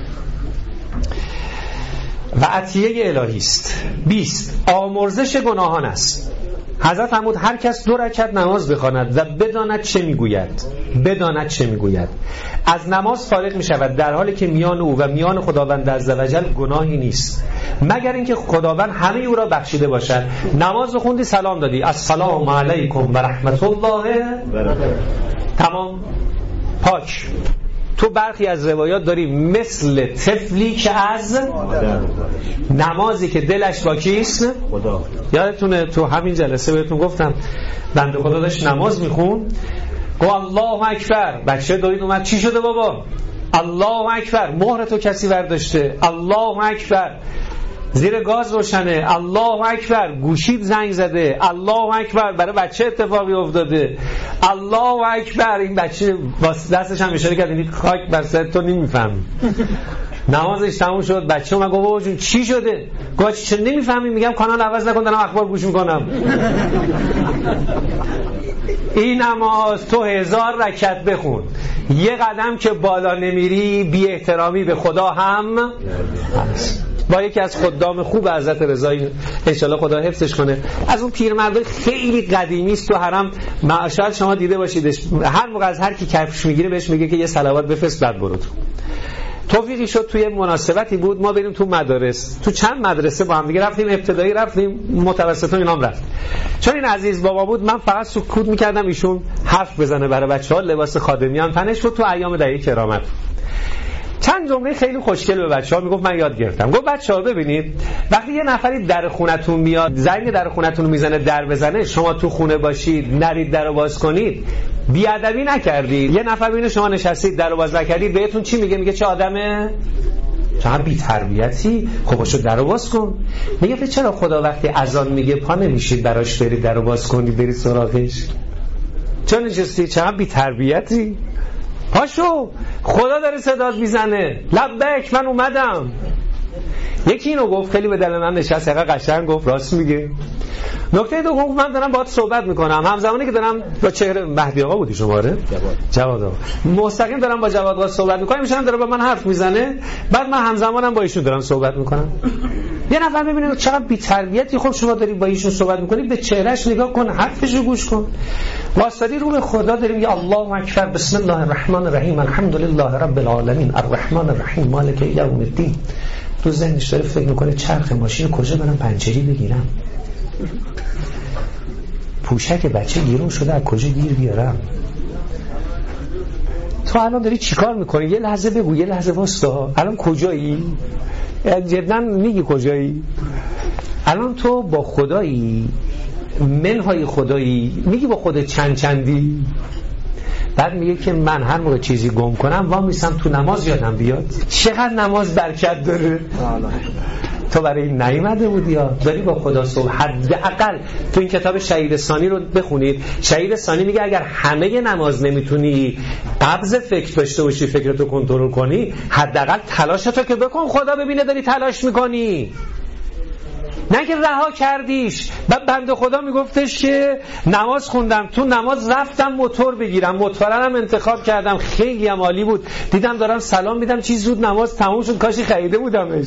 و عطیه الهی است. 20 آمرزش گناهان است. حضرت فرمود هر کس 2 رکعت نماز بخواند و بداند چه میگوید از نماز فارغ می شود در حالی که میان او و میان خداوند عزوجل گناهی نیست مگر اینکه خداوند همه او را بخشیده باشد. نماز خوندی سلام دادی السلام علیکم و رحمت الله تمام پاک. تو برخی از روایات داری مثل طفلی که از نمازی که دلش با کیست خدا. یادتونه تو همین جلسه بهتون گفتم بنده خدا داشت نماز میخون گفت الله اکبر، بچه دارید اومد چی شده بابا؟ الله اکبر، مهر تو کسی برداشته، الله اکبر، زیر گاز روشنه، الله اکبر، گوشید زنگ زده، الله اکبر، برای بچه اتفاقی افتاده، الله اکبر. این بچه دستش هم اشاره کرد این خاک بر سر تو نمیفهمی. نمازش تموم شد، بچه اومد گفت بابا جون چی شده؟ گفت چه نمیفهمی؟ میگم کانال عوض نکن دارم اخبار گوش میکنم. این نماز تو 1000 رکعت بخون، یه قدم که بالا نمیری بی احترامی به خدا هم هست. با یکی از خدام خوب حضرت رضایی انشالله خدا حفظش کنه، از اون پیرمردای خیلی قدیمی است تو حرم، شاید شما دیده باشیدش، هر موقع از هر کی کفش میگیره بهش میگه که یه صلوات بفرست بعد برو. توفیقی شد توی مناسبتی بود ما بریم تو مدارس، تو چند مدرسه با هم دیگه رفتیم، ابتدایی رفتیم، متوسطا اینام رفت. چون این عزیز بابا بود من فقط سکوت میکردم ایشون حرف بزنه برای بچه‌ها، لباس خادمیان تنش بود، تو ایام دهه کرامت چند جمله خیلی خوشگل به بچه‌ها میگفت، من یاد گرفتم. گفت بچه‌ها ببینید وقتی یه نفری در خونتون میاد زنگ در خونتون میزنه در بزنه، شما تو خونه باشید نرید درو باز کنید، بیادبی نکردید. یه نفر ببینه شما نشستید درو باز نکردید بهتون چی میگه؟ میگه چه آدمه؟ چه بی تربیتی، خب باشو درو باز کن. میگه چرا خدا وقتی اذان میگه پا نمیشید براش برید درو باز کنید برید سراغش؟ چون نشستی چه بی تربیتی؟ پاشو خدا داره صدات میزنه، لبیک من اومدم. یکی اینو گفت خیلی به دل من نشست، حقیقتا قشنگ گفت، راست میگه. نکته دوم من دارم باهات صحبت میکنم، همزمانی که دارم با چهره مهدی آقا بودی شما آره؟ جواد آقا مستقیم دارم با جواد آقا صحبت میکنم، میشم داره با من حرف میزنه، بعد من همزمانم با ایشون دارم صحبت میکنم. یه نفر میبینه چقدر بی‌تربیتی، خب شما داری با ایشون صحبت میکنی به چهرهش نگاه کن، حرفشو گوش کن. واسطی رو به خدا داریم یا الله اکبر بسم الله الرحمن الرحیم الحمدلله رب العالمین الرحمن الرحیم مالک یوم الدین. تو ذهنش داره فکر میکنه چرخ ماشین کجا برم پنچری بگیرم، پوشک بچه گیرون شده از کجا گیر بیارم. تو الان داری چیکار میکنی؟ یه لحظه بگو، یه لحظه واستا، الان کجایی؟ جدا میگی کجایی؟ الان تو با خدایی، منهای خدایی، میگی با خودت چندی؟ بعد میگه که من هر موقع چیزی گم کنم وا میسم تو نماز یادم بیاد. چقدر نماز برکت داره. تو برای این نیامده بودی یا داری با خدا صحبت؟ حداقل تو این کتاب شهید ثانی رو بخونید، شهید ثانی میگه اگر همه نماز نمیتونی قبض فکر داشته باشی، فکرتو کنترل کنی، حداقل تلاشتو که بکن خدا ببینه داری تلاش میکنی، نه که رها کردیش. بعد بنده خدا میگفتش که نماز خوندم، تو نماز رفتم موتور بگیرم، موتورم انتخاب کردم، خیلی هم عالی بود، دیدم دارم سلام میدم چی زود نماز تموم شد، کاشی خریده بودمش.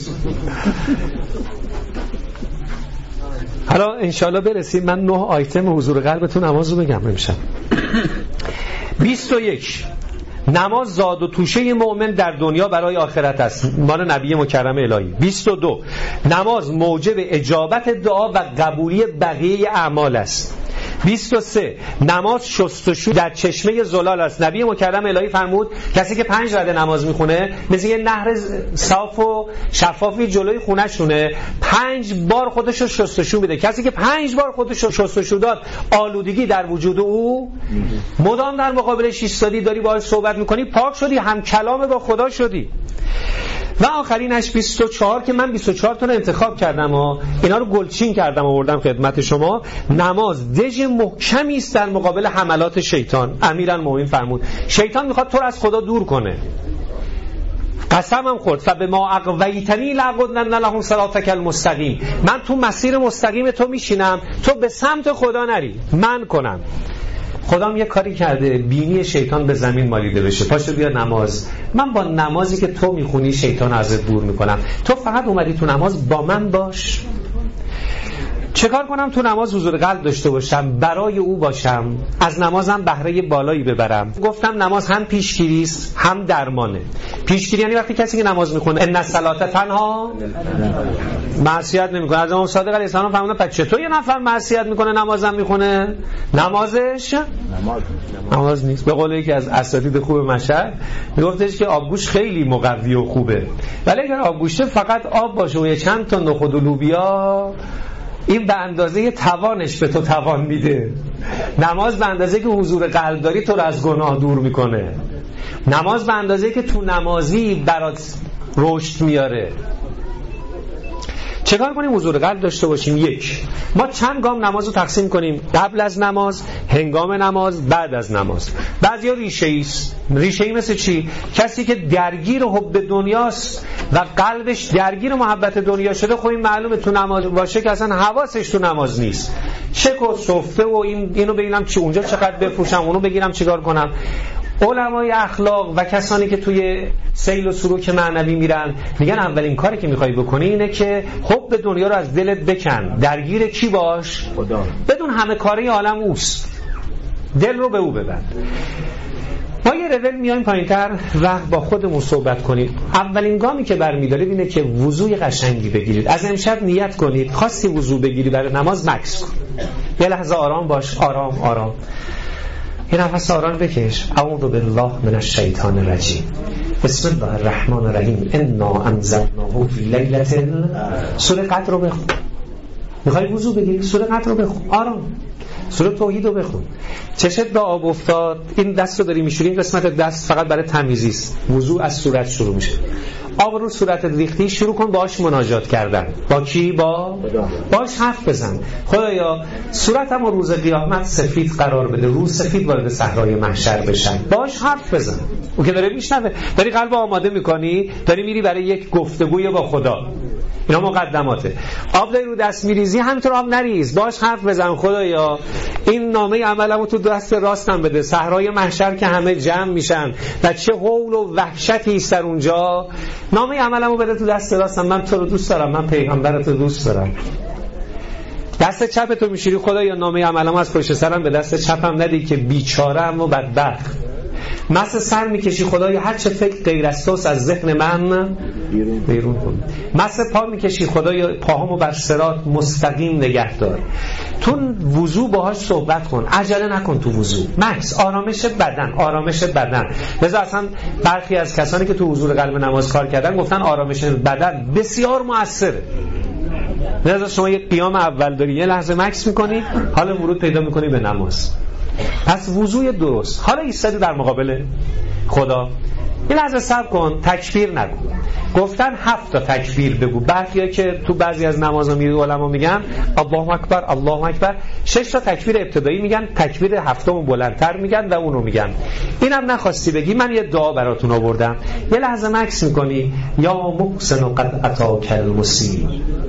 حالا انشالله برسیم من 9 آیتم حضور قلب تو نماز رو بگم امشب. 21 نماز زاد و توشه مؤمن در دنیا برای آخرت است، مال نبی مکرم الهی. 22 نماز موجب اجابت دعا و قبولی بقیه اعمال است. 23 نماز شستشو در چشمه زلال است. نبی مکرم الهی فرمود کسی که 5 رده نماز میخونه مثل یه نهر صاف و شفافی جلوی خونه شونه، 5 بار خودش رو شستشو میده. کسی که 5 بار خودش رو شستشو داد آلودگی در وجود او، مدام در مقابلش ایستادی داری باهاش صحبت میکنی، پاک شدی، هم کلام با خدا شدی. و آخرینش 24 که من 24 تا رو انتخاب کردم و اینا رو گلچین کردم آوردم خدمت شما. نماز دژ محکمی است در مقابل حملات شیطان. امیرالمومنین فرمود شیطان میخواد تو رو از خدا دور کنه، قسمم خورد فبما اغویتنی لأقعدن لهم صراطک المستقیم، من تو مسیر مستقیم تو میشینم، تو به سمت خدا نری، من کنم. خدام یه کاری کرده بینی شیطان به زمین مالیده بشه، پاشو بیا نماز. من با نمازی که تو میخونی شیطان ازت دور میکنم، تو فقط اومدی تو نماز با من باش. چه کار کنم تو نماز حضور قلب داشته باشم، برای او باشم، از نمازم بهره بالایی ببرم. گفتم نماز هم پیشگیری است هم درمانه. پیشگیری یعنی وقتی کسی که نماز میخونه ان الصلاه تنها معصیت نمیکنه. از امام صادق علیه السلام فرمودن پس چطور یه نفر معصیت میکنه نمازم میخونه؟ نمازش نماز نیست. به قول یکی از اساتید خوب مشهد میگفتش که آبگوش خیلی مقوی و خوبه، ولی اگر آبگوشه فقط آب باشه و چند تا نخود و لوبیا، این به اندازه توانش به تو توان میده. نماز به اندازه که حضور قلب داری تو رو از گناه دور میکنه. نماز به اندازه که تو نمازی برات رشد میاره. چه کار کنیم حضور قلب داشته باشیم؟ یک، ما چند گام نماز رو تقسیم کنیم: قبل از نماز، هنگام نماز، بعد از نماز. بعضیا ریشه‌ای مثل چی؟ کسی که درگیر حب دنیاست و قلبش درگیر محبت دنیا شده، خب این معلومه تو نماز باشه که اصلا حواسش تو نماز نیست. چک و صفته و اینو ببینم چی اونجا چقدر بفروشم، اونو بگیرم چیکار کنم. علمای اخلاق و کسانی که توی سیل و سلوک معنوی میرن میگن اولین کاری که میخوای بکنی اینه که حب دنیا رو از دلت بکن، درگیر کی باش؟ خدا. بدون همه کاری عالم اوست، دل رو به او ببند. ما یه رول میایم پایینتر و با خودمون صحبت کنیم. اولین گامی که برمی‌دارید اینه که وضوی قشنگی بگیرید. از امشب نیت کنید خواستی وضو بگیری برای نماز مکث کن. یه لحظه آرام باش، آرام. یه نفس آرام بکش. اعوذ بالله من الشیطان الرجیم. بسم الله الرحمن الرحیم. انا انزلناه فی لیلة سوره قدر رو بخون. میخوای وضو بگیری سوره قدر رو بخون، آرام. سوره توحید رو بخون. چشت به آب افتاد، این دست رو داری میشوری، این قسمت دست فقط برای تمیزی است. وضو از صورت شروع میشه. آب رو صورت ریختی، شروع کن باهاش مناجات کردن. با کی؟ باهاش حرف بزن. خدایا صورتم رو روز قیامت سفید قرار بده، روز سفید وارد صحرای محشر بشن. باهاش حرف بزن. اون که داره میشنوه، داری قلب آماده میکنی، داری میری برای یک گفتگوی با خدا. اینا مقدماته. آب داری رو دست میریزی، همینطور آب نریز، باهاش حرف بزن. خدایا این نامه عملمو تو دست راستم بده، صحرای محشر که همه جمع میشن و چه هول و وحشتی است در اونجا، نامه عملمو بده تو دست راستم. من تو رو دوست دارم، من پیغمبرت رو دوست دارم. دست چپ تو میشوری، خدایا نامه عملمو از پشت سرم به دست چپم ندی که بیچاره‌ام و بدبخت. مس سر میکشی، خدایا هر چه فکر غیر از توست از ذهن من بیرون کن. مس پا میکشی، خدایا پاهامو بر صراط مستقیم نگه دار. تو وضو باهاش صحبت کن، عجله نکن تو وضو. مکس آرامش بدن. لذا اصلا برخی از کسانی که تو حضور قلب نماز کار کردن گفتن آرامش بدن بسیار مؤثره. لذا شما یه قیام اول داری، یه لحظه مکس میکنی، حالا ورود پیدا میکنی به نماز. پس وضوی درست. حالا ایستادی در مقابل خدا، یه لحظه صبر کن، تکبیر نگو. گفتن 7 تا تکبیر بگو. بعضیا که تو بعضی از نمازا میری علما میگن الله اکبر 6 تا تکبیر ابتدایی میگن، تکبیر هفتم بلندتر میگن و اونو میگن. اینم نخواستی بگی، من یه دعا براتون آوردم. یه لحظه مکس میکنی. یا محسن قد اتاک المسیء.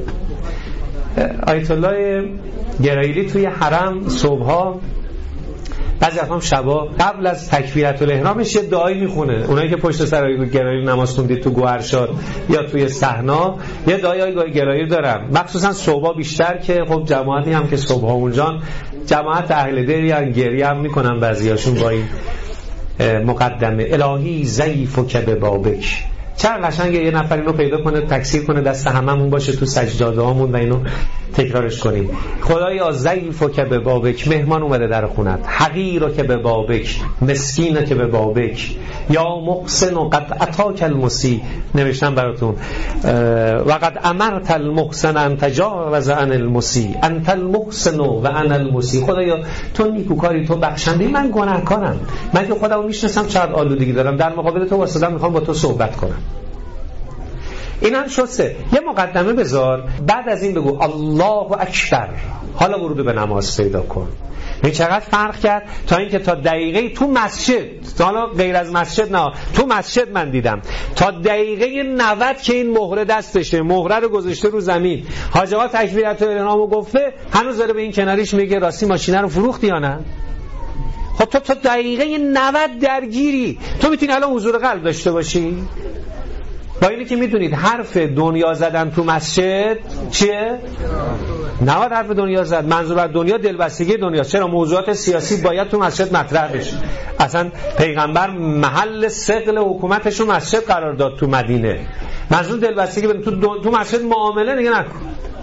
آیت الله گرایلی توی حرم صبحا بعضی وقتا شبا قبل از تکبیرت الاحرامش یه دعایی میخونه. اونایی که پشت سر گرایلی نماز خوندید تو گوهرشاد یا توی صحنا، یه دعای گرایلی دارم، مخصوصا صبحا بیشتر که خب جماعتی هم که صبحا اونجان جماعت اهل دری هم گریه هم میکنن بعضیاشون با این مقدمه الهی ضعیف و که به بابک. چند قشنگه یه نفر اینو پیدا کنه تکثیر کنه دست هممون باشه تو سجاده هامون و اینو تکرارش کنیم. خدایا ضعیفو که به بابک، مهمان اومده در خونت، حقیرو که به بابک، مسکینو که به بابک، یا محسن قد اتاک المسیء. نوشتم براتون و قد امرت المحسن ان تجاوز عن المسیء، انت المحسن و انا المسیء. خدایا تو نیکوکاری، تو بخشنده، من گناهکارم، من که خودمو میشناسم چقدر آلودگی دارم، در مقابل تو واسطم میخوام با تو صحبت کنم. این هم شده. یه مقدمه بذار، بعد از این بگو الله اکبر. حالا ورود به نماز پیدا کن. این چقدر فرق کرد تا اینکه تا دقیقه تو مسجد، حالا غیر از مسجد نه، تو مسجد من دیدم تا دقیقه 90 که این مهره دستشه، مهره رو گذاشته رو زمین، حاج آقا تکبیرت الاحرامو گفته، هنوز داره به این کناریش میگه راستی ماشینه رو فروختی یا نه؟ خب تو تا دقیقه 90 درگیری. تو میتونی الان حضور قلب داشته باشی؟ با اینی که میدونید حرف دنیا زدن تو مسجد چیه؟ نباید حرف دنیا زد. منظور از دنیا دلبستگی دنیاست. چرا؟ موضوعات سیاسی باید تو مسجد مطرح بشه. اصلا پیغمبر محل ثقل حکومتش رو مسجد قرار داد تو مدینه. منظور دلبستگی تو مسجد معامله دیگه نکن.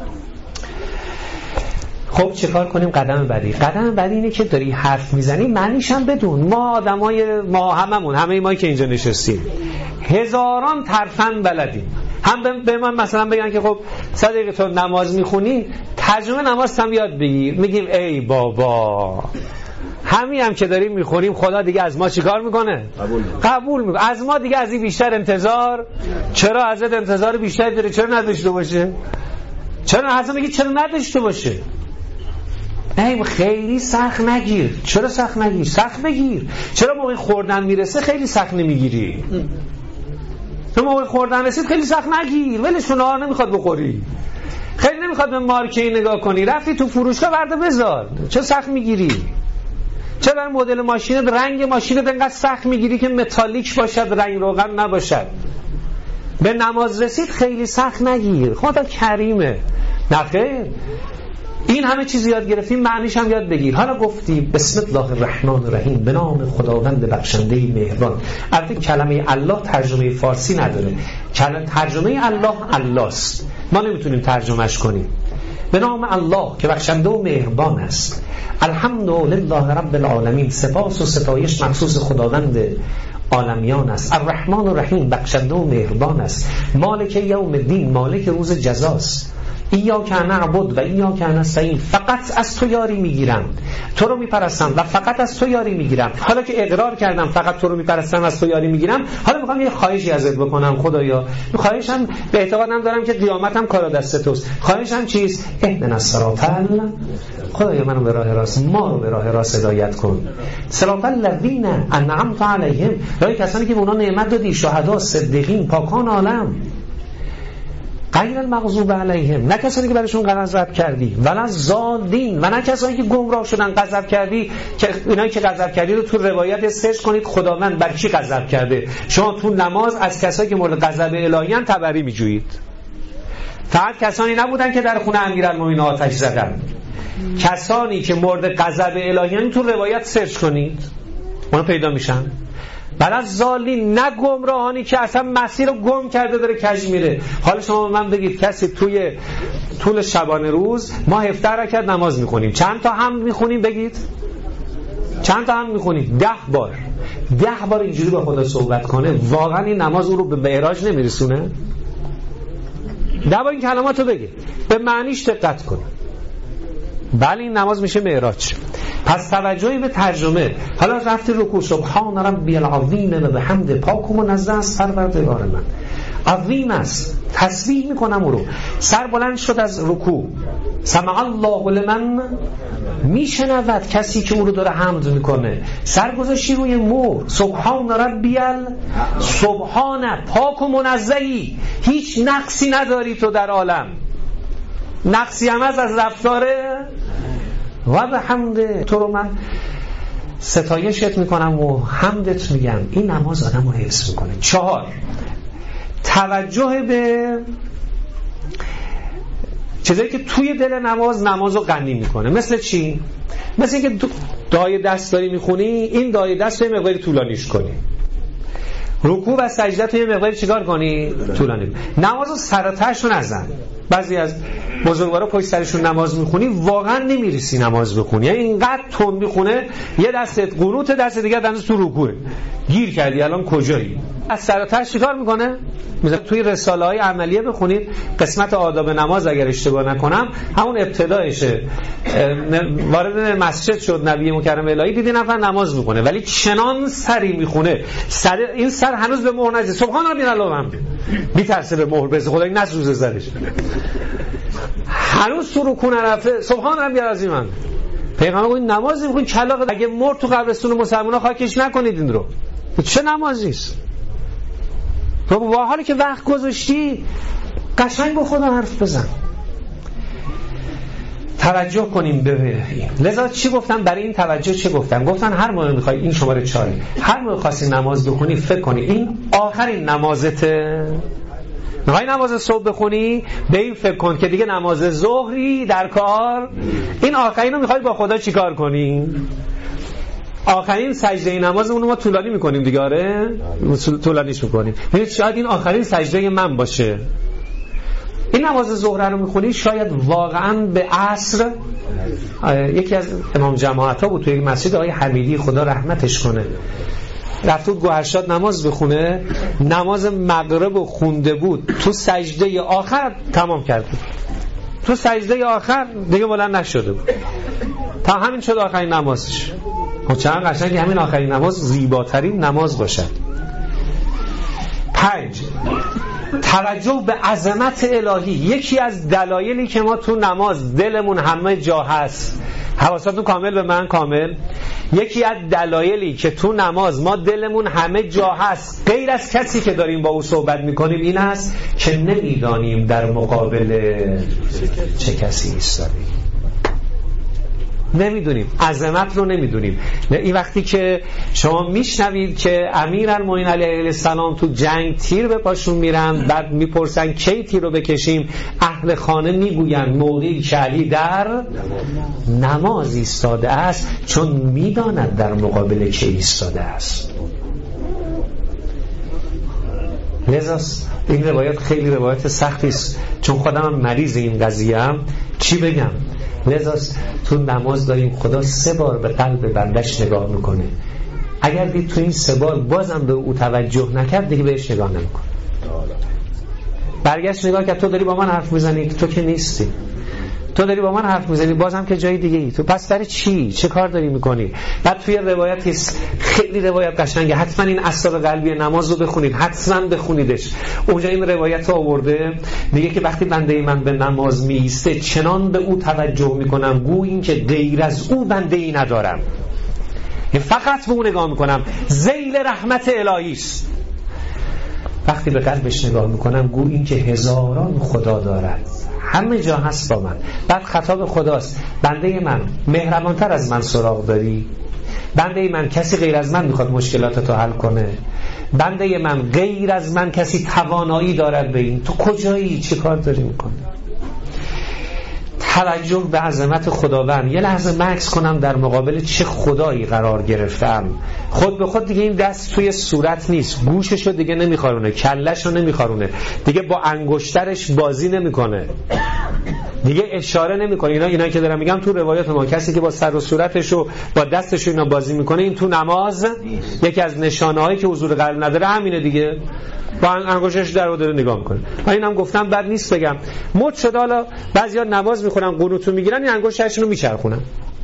خب چه کار کنیم؟ قدم بعدی اینه که داری حرف میزنی معنیش هم بدون. ما همه ما که اینجا نشستیم هزاران ترفند بلدیم. هم به من مثلا بگن که خب صدیقه تو نماز میخونی، ترجمه نماز هم یاد بگیر. میگیم ای بابا، همین هم که داریم میخونیم خدا دیگه از ما چیکار میکنه؟ قبول میکنه. از ما دیگه از این بیشتر انتظار، چرا ازت انتظار بیشتر داره؟ چرا نداشته باشه؟ چرا حسن میگی چرا نداشته باشه؟ نه خیلی سخت نگیر. چرا سخت نگیر؟ سخت بگیر. چرا موقع خوردن میرسه خیلی سخت نمیگیری؟ تو موقع خوردن رسید خیلی سخت نگیر. ولش کن، نهار نمیخواد بخوری، خیلی نمیخواد به مارکی نگاه کنی، رفتی تو فروشگاه برده بذار. چرا سخت میگیری؟ چرا برای مدل ماشینت، رنگ ماشینت انقدر سخت میگیری که متالیک باشد، رنگ روغن نباشد؟ به نماز رسید خیلی سخت نگیر، خدا کریمه. نخیر، این همه چیز یاد گرفتیم، معنیش هم یاد بگیر. حالا گفتی بسم الله الرحمن الرحیم، به نام خداوند بخشنده مهربان. البته کلمه الله ترجمه فارسی نداره. ترجمه الله است، ما نمیتونیم ترجمهش کنیم. به نام الله که بخشنده و مهربان است. الحمدلله رب العالمین، سپاس و ستایش مخصوص خداوند عالمیان است. الرحمن الرحیم، بخشنده و مهربان است. مالک یوم الدین، مالک روز جزاست. ایاک نعبد و ایاک نستعین، فقط از تو یاری میگیرم، تو رو میپرستم و فقط از تو یاری میگیرم. حالا که اقرار کردم فقط تو رو میپرستم، از تو یاری میگیرم، حالا میخوام یه خواهشی ازت بکنم خدایا. خواهشم به اعتقادم دارم که قیامتم کار دست توست. خواهشم چیست؟ اهدنا الصراط، خدایا منو به راه راست، ما رو به راه راست هدایت کن. صراط الذین انعمت علیهم، راه کسانی که به اونا نعمت دادی، شهدا، صدیقین، پاکان عالم. غیر المغضوب علیهم، نه کسانی که برایشون غضب کردی، ولا ضالین، و نه کسانی که گمراه شدن غضب کردی. که اینایی که غضب کردی رو تو روایت سرچ کنید خداوند بر کی غضب کرده. شما تو نماز از کسایی که مورد غضب الهی ان تبری میجویید. فقط کسانی نبودن که در خونه امیرالمومنین آتش زدن، کسانی که مورد غضب الهی ان تو روایت سرچ کنید اونا پیدا میشن. بل از ظالین، نه گمراهانی که اصلا مسیر رو گم کرده داره کج میره. حالا شما من بگید کسی توی طول شبانه روز ما 17 رکعت نماز میخونیم، چند تا هم میخونیم؟ بگید چند تا هم میخونیم؟ 10 بار. 10 بار اینجوری با خدا صحبت کنه، واقعا این نماز او رو به معراج نمیرسونه؟ 10 بار این کلمات رو بگه، به معنیش دقت کن. بله این نماز میشه معراج. پس توجهی به ترجمه. حالا رفتی رکوع، سبحان ربی العظیم و بحمد، پاک و منزه است پروردگار من. عظیم است، تسبیح میکنم او رو. سر بلند شد از رکوع، سمع الله لمن، میشنود کسی که او رو داره حمد میکنه. سر گذاشتی روی مهر، سبحان ربی سبحان، پاک و منزهی، هیچ نقصی نداری تو در عالم، نقصی هم از رفتاره. و به حمد، تو رو من ستایشت میکنم و حمدت میگم. این نماز آدم رو حفظ میکنه. 4 توجه به چیزایی که توی دل نماز رو غنی میکنه. مثل چی؟ مثل اینکه دعای دست داری میخونی، این دعای دست رو یه مقداری طولانیش کنی، رکوع و سجده تو یه مقداری چیکار کنی؟ طولانی. نماز رو سراتش رو نزن. بعضی از بزرگوارا پشت سرشون نماز میخونی واقعا نمیرسی نماز بخونی، یعنی اینقدر تون میخونه یه دستت قنوت، دست دیگه دنز تو رکوعه، گیر کردی الان کجایی؟ از سراتش چیکار میکنه؟ مثلا توی رساله های عملیه بخونید، قسمت آداب نماز اگر اشتباه نکنم همون ابتدایشه، وارد مسجد شد نبی مکرم الهی، دیدی نفر نماز میکنه ولی چنان سری میخونه، این سر هنوز به مهر نزد، سبحان ربی العظیم، میترسه به مهر برسه، خدای نسوزه سرش، هنوز تو رکوع نرفته، سبحان ربی العظیم. پیغمبر گفت نماز میخونید کلاغ، اگه مرد تو قبرستون مسلمان‌ها خاکش نکنید این رو. چه نمازیست؟ تو با حالی که وقت گذاشتی قشنگ با خدا حرف بزن. توجه کنیم به این. لذا چی گفتن برای این توجه؟ چه گفتن؟ گفتن هر موقع میخوای این شماره 4 هر موقع خواستی نماز بخونی فکر کنی این آخرین نمازته. میخوای نماز صبح بخونی به این فکر کن که دیگه نماز ظهری در کار، این آخرین رو میخوای با خدا چیکار کنی؟ آخرین سجده نماز اونو ما طولانی میکنیم دیگه. آره طولانیش میکنیم. ببینید شاید این آخرین سجده من باشه. این نماز ظهر رو میخونی شاید واقعا به عصر. یکی از امام جماعت ها بود توی مسجد آقای حمیدی خدا رحمتش کنه، رفت بود گوهرشاد نماز بخونه، نماز مغرب رو خونده بود، تو سجده آخر تمام کرد بود. تو سجده آخر دیگه بلند نشده بود تا همین شد آخرین نمازش. چند قشنگه همین آخرین نماز زیباترین نماز باشد. 5 توجه به عظمت الهی. یکی از دلایلی که ما تو نماز دلمون همه جا هست، حواستون کامل به من کامل، یکی از دلایلی که تو نماز ما دلمون همه جا هست غیر از کسی که داریم با او صحبت میکنیم این است که نمیدانیم در مقابل چه کسی ایستادیم. نمیدونیم، عظمت رو نمیدونیم. این وقتی که شما میشنوید که امیرالمومنین علیه السلام تو جنگ تیر به پاشون میرن، بعد میپرسن کی تیر رو بکشیم، اهل خانه میگوین موقعی که علی در نماز ایستاده است، چون میداند در مقابل که ایستاده است. لذا این روایت خیلی روایت سختی است، چون خودم هم مریض این قضیه ام. چی بگم؟ لذا تو نماز داریم خدا 3 بار به قلب بندش نگاه میکنه. اگر دید تو این 3 بار بازم به او توجه نکرد دیگه بهش نگاه نمیکنه. برگشت نگاه کرد، تو داری با من حرف میزنی، تو که نیستی، تو داری با من حرف میزنی بازم که جای دیگه ای، تو پس برای چه کار داری میکنی؟ بعد توی روایتی خیلی روایت قشنگه، حتما این اسرار قلبی نماز رو بخونید، حتما بخونیدش. اونجا این روایت رو آورده، میگه که وقتی بنده من به نماز میایسته چنان به او توجه میکنم گویی این که غیر از او بنده ای ندارم، فقط به او نگاه میکنم، ذیل رحمت الهی است. وقتی به قلبش نگاه میکنم گویی این که هزاران خدا دارد، همه جا هست با من. بعد خطاب خداست، بنده من مهربانتر از من سراغ داری؟ بنده من کسی غیر از من میخواد مشکلاتتو حل کنه؟ بنده من غیر از من کسی توانایی دارد به این؟ تو کجایی؟ چه کار داری میکنی؟ توجه به عظمت خداوند. یه لحظه مکث کنم در مقابل چه خدایی قرار گرفتم. خود به خود دیگه این دست توی صورت نیست، گوششو دیگه نمیخارونه، کلشو نمیخارونه، دیگه با انگشترش بازی نمیکنه، دیگه اشاره نمیکنه. اینا که دارم میگم تو روایات ما، کسی که با سر و صورتشو با دستشو اینا بازی میکنه این تو نماز یکی از نشانه‌هایی که حضور قلب نداره همینه دیگه، با انگشتش در و داره نگاه میکنه. اینم گفتم بد نیست بگم، مد شده حالا بعضیا نماز میخونن قنوتو میگیرن این انگشتشونو میچرخونن.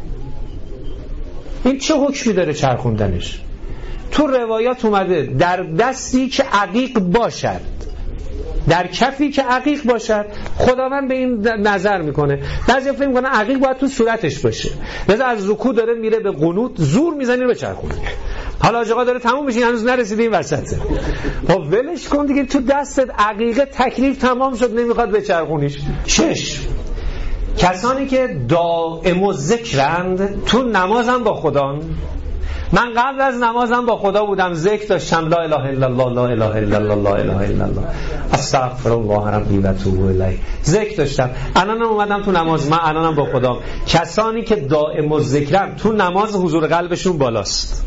این چه حکمی داره چرخوندنش؟ تو روایات اومده در دستی که عقیق باشد، در کفی که عقیق باشد، خداوند به این نظر میکنه. بعضی فکر میکنن عقیق باید تو صورتش باشه، لذا از رکوع داره میره به قنوت، زور میزنه به چرخونه. حالا آقا داره تموم میشه، هنوز نرسیده این وسطه، خب ولش کن دیگه، تو دستت عقیقه، تکلیف تمام شد، نمیخواد به چرخونیش. 6 کسانی که دائم و ذکرند تو نمازم با خدا. من قبل از نمازم با خدا بودم، ذکر داشتم، لا اله الا الله لا اله الا الله لا اله الا الله استغفر الله ربی و توب الیه، ذکر داشتم. الانم اومدم تو نماز، من الانم با خدا. کسانی که دائم و ذکرند تو نماز حضور قلبشون بالاست.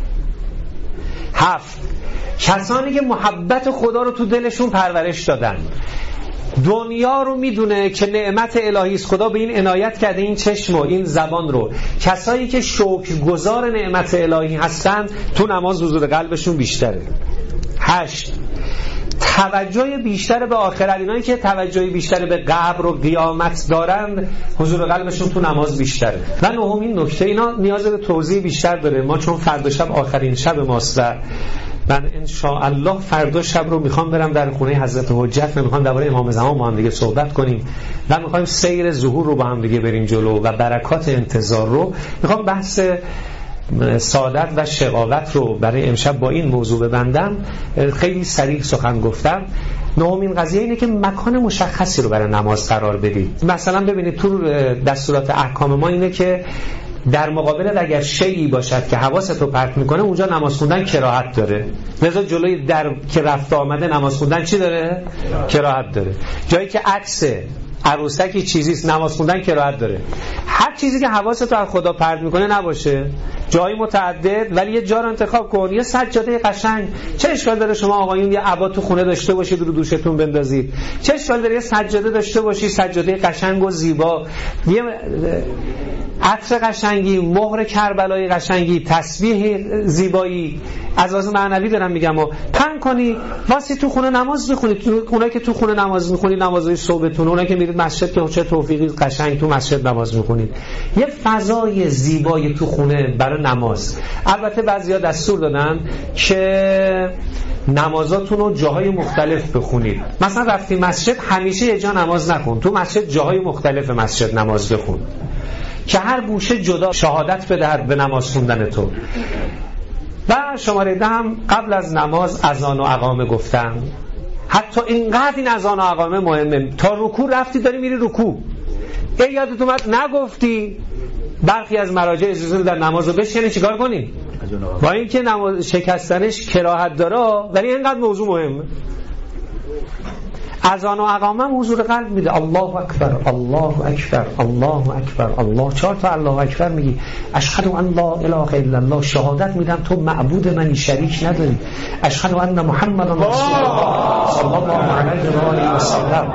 7 کسانی که محبت خدا رو تو دلشون پرورش دادن، دنیا رو میدونه که نعمت الهی است، خدا به این عنایت کرده این چشم و این زبان رو. کسایی که شکرگزار نعمت الهی هستن تو نماز حضور قلبشون بیشتره. 8 توجه بیشتر به آخرت. اینایی که توجه بیشتر به قبر و قیامت دارن حضور قلبشون تو نماز بیشتره. و 9مین نکته، اینا نیاز به توضیح بیشتر داره، ما چون فردا شب آخرین شب ماست و من انشاءالله فردا شب رو میخوام برم در خونه حضرت حجت و میخوام درباره امام زمان با هم دیگه صحبت کنیم و میخوایم سیر ظهور رو با هم دیگه بریم جلو و برکات انتظار رو. میخوام بحث سعادت و شقاوت رو برای امشب با این موضوع ببندم. خیلی صریح سخن گفتم. نهمین قضیه اینه که مکان مشخصی رو برای نماز قرار بدید. مثلا ببینید تو دستورات احکام ما اینه که در مقابل اگر شیئی باشد که حواست رو پرت میکنه اونجا نماز خوندن کراهت داره. لذا جلوی در که رفته آمده نماز خوندن چی داره؟ کراهت داره. جایی که عکس عروسکی چیزیست نماز خوندن کراهت داره. هر چیزی که حواست رو از خدا پرت میکنه نباشه. جایی متعدد، ولی یه جا رو انتخاب کن. یه سجاده قشنگ. چه اشکال داره شما آقایون یه عبا تو خونه داشته باشید رو دوشتون بندازید؟ چه اشکال داره یه سجاده داشته باشید، سجاده قشنگ و زیبا، یه عطر قشنگی، مهر کربلایی قشنگی، تسبیح زیبایی، از لحاظ معنوی دارم میگم، و پن کنی واسه تو خونه نماز میخونید. اونایی که تو خونه نماز میخونید نمازهای صبحتون، اونایی که میرید مسجد که چه توفیقی قشنگ تو مسجد نماز میخونید، یه فضای زیبای تو خونه برای نماز. البته بعضیا دستور دادن که نمازاتون رو جاهای مختلف بخونید. مثلا رفتی مسجد همیشه یه جا نماز نخون، تو مسجد جاهای مختلف مسجد نماز بخون که هر گوشه جدا شهادت بده به نماز خوندن تو. و شماره 10 قبل از نماز اذان و اقامه گفتم. حتی اینقدر این اذان و اقامه مهمه، تا رکوع رفتی داری میری رکوع، یادت اومد نگفتی، برخی از مراجع اجازه در نماز رو بشکنی چیکار کنی؟ با اینکه نماز شکستنش کراهت داره ولی اینقدر موضوع مهمه. اذان و اقامه حضور قلب میده. الله اکبر، الله اکبر، الله اکبر، الله، 4 تا الله اکبر میگی. اشهد ان لا اله الا الله، شهادت میدم تو معبود منی، شریک نداری. اشهد ان محمد رسول الله صلی الله علیه و آله و سلم،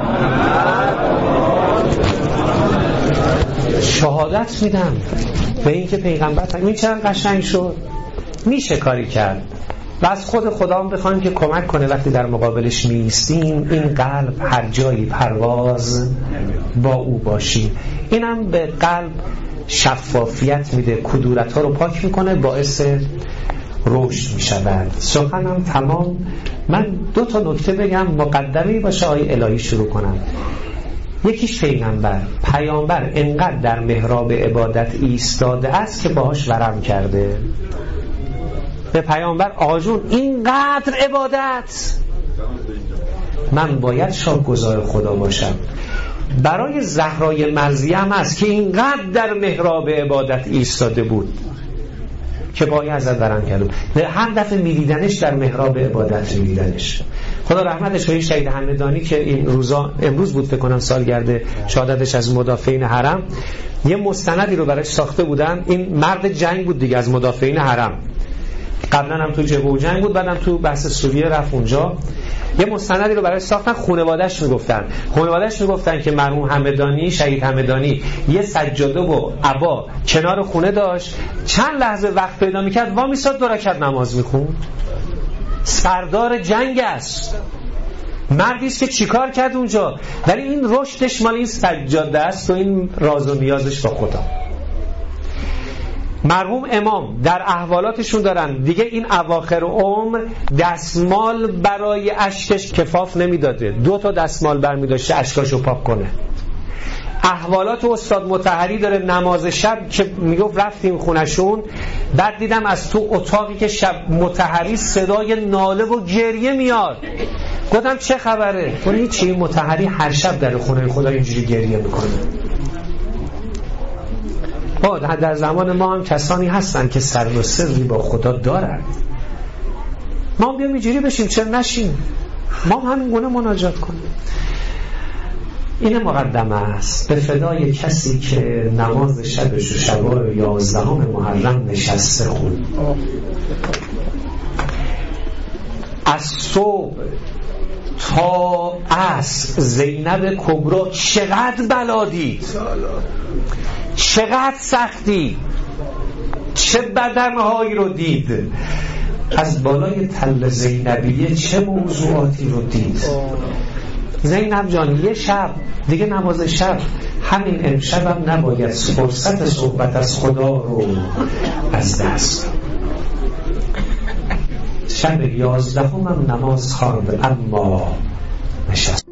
شهادت میدم به این که پیغمبر. این چقدر قشنگ شد. میشه کاری کرد و از خود خدا هم بخوایم که کمک کنه وقتی در مقابلش میستیم این قلب هر جایی پرواز با او باشی. اینم به قلب شفافیت میده، کدورت ها رو پاک میکنه، باعث رشد میشود. سخنم تمام. من 2 تا نکته بگم مقدمه باشه آیه الهی شروع کنم. یکیش پیامبر انقدر در محراب عبادت ایستاده است که باهاش ورم کرده. به پیامبر آقا جون اینقدر عبادت، من باید شاکرگزار خدا باشم. برای زهرای مرضیه هم هست که اینقدر در محراب عبادت ایستاده بود که باید ازت ورم کرد. هر دفعه میدیدنش در محراب عبادت میدیدنش. خدا رحمتش کنه شهید همدانی که این روزا امروز بود فکر کنم سالگرد شهادتش از مدافعین حرم، یه مستندی رو براش ساخته بودن. این مرد جنگ بود دیگه، از مدافعین حرم، قبلا هم تو جبهه و جنگ بود، بعدم تو بحث سوریه رفت اونجا. یه مستندی رو براش ساختن. خانواده‌اش میگفتن که مرحوم همدانی، شهید همدانی، یه سجاده و عبا کنار خونه داشت، چند لحظه وقت پیدا میکرد وا میساد 2 رکعت نماز میخوند. سردار جنگ است، مردی است که چیکار کرد اونجا، ولی این رشدش مال این سجاده است و این راز و نیازش با خدا. مرحوم امام در احوالاتشون دارن دیگه این اواخر عمر دستمال برای اشکش کفاف نمیداده، 2 تا دستمال برمی داشته اشکاشو پاک کنه. احوالات استاد مطهری داره نماز شب که میگفت رفتیم خونشون، بعد دیدم از تو اتاقی که شب مطهری صدای ناله و گریه میاد. گفتم چه خبره؟ گفت چی؟ مطهری هر شب در خونه خدا اینجوری گریه میکنه. در زمان ما هم کسانی هستن که سر و سری با خدا دارن. ما هم بیام اینجوری بشیم، چرا نشیم؟ ما هم همین گونه مناجات کنیم. این مقدمه است. به فدای کسی که نماز شبش و شبای 11 محرم نشسته خون، از صبح تا عصر زینب کبرا چقدر بلا دید، چقدر سختی، چه بدنهایی رو دید. از بالای تل زینبیه چه موضوعاتی رو دید. زینب جان یه شب دیگه نماز شب، همین امشبم نباید فرصت صحبت از خدا رو از دست. شب 11 هم نماز خواند اما نشست.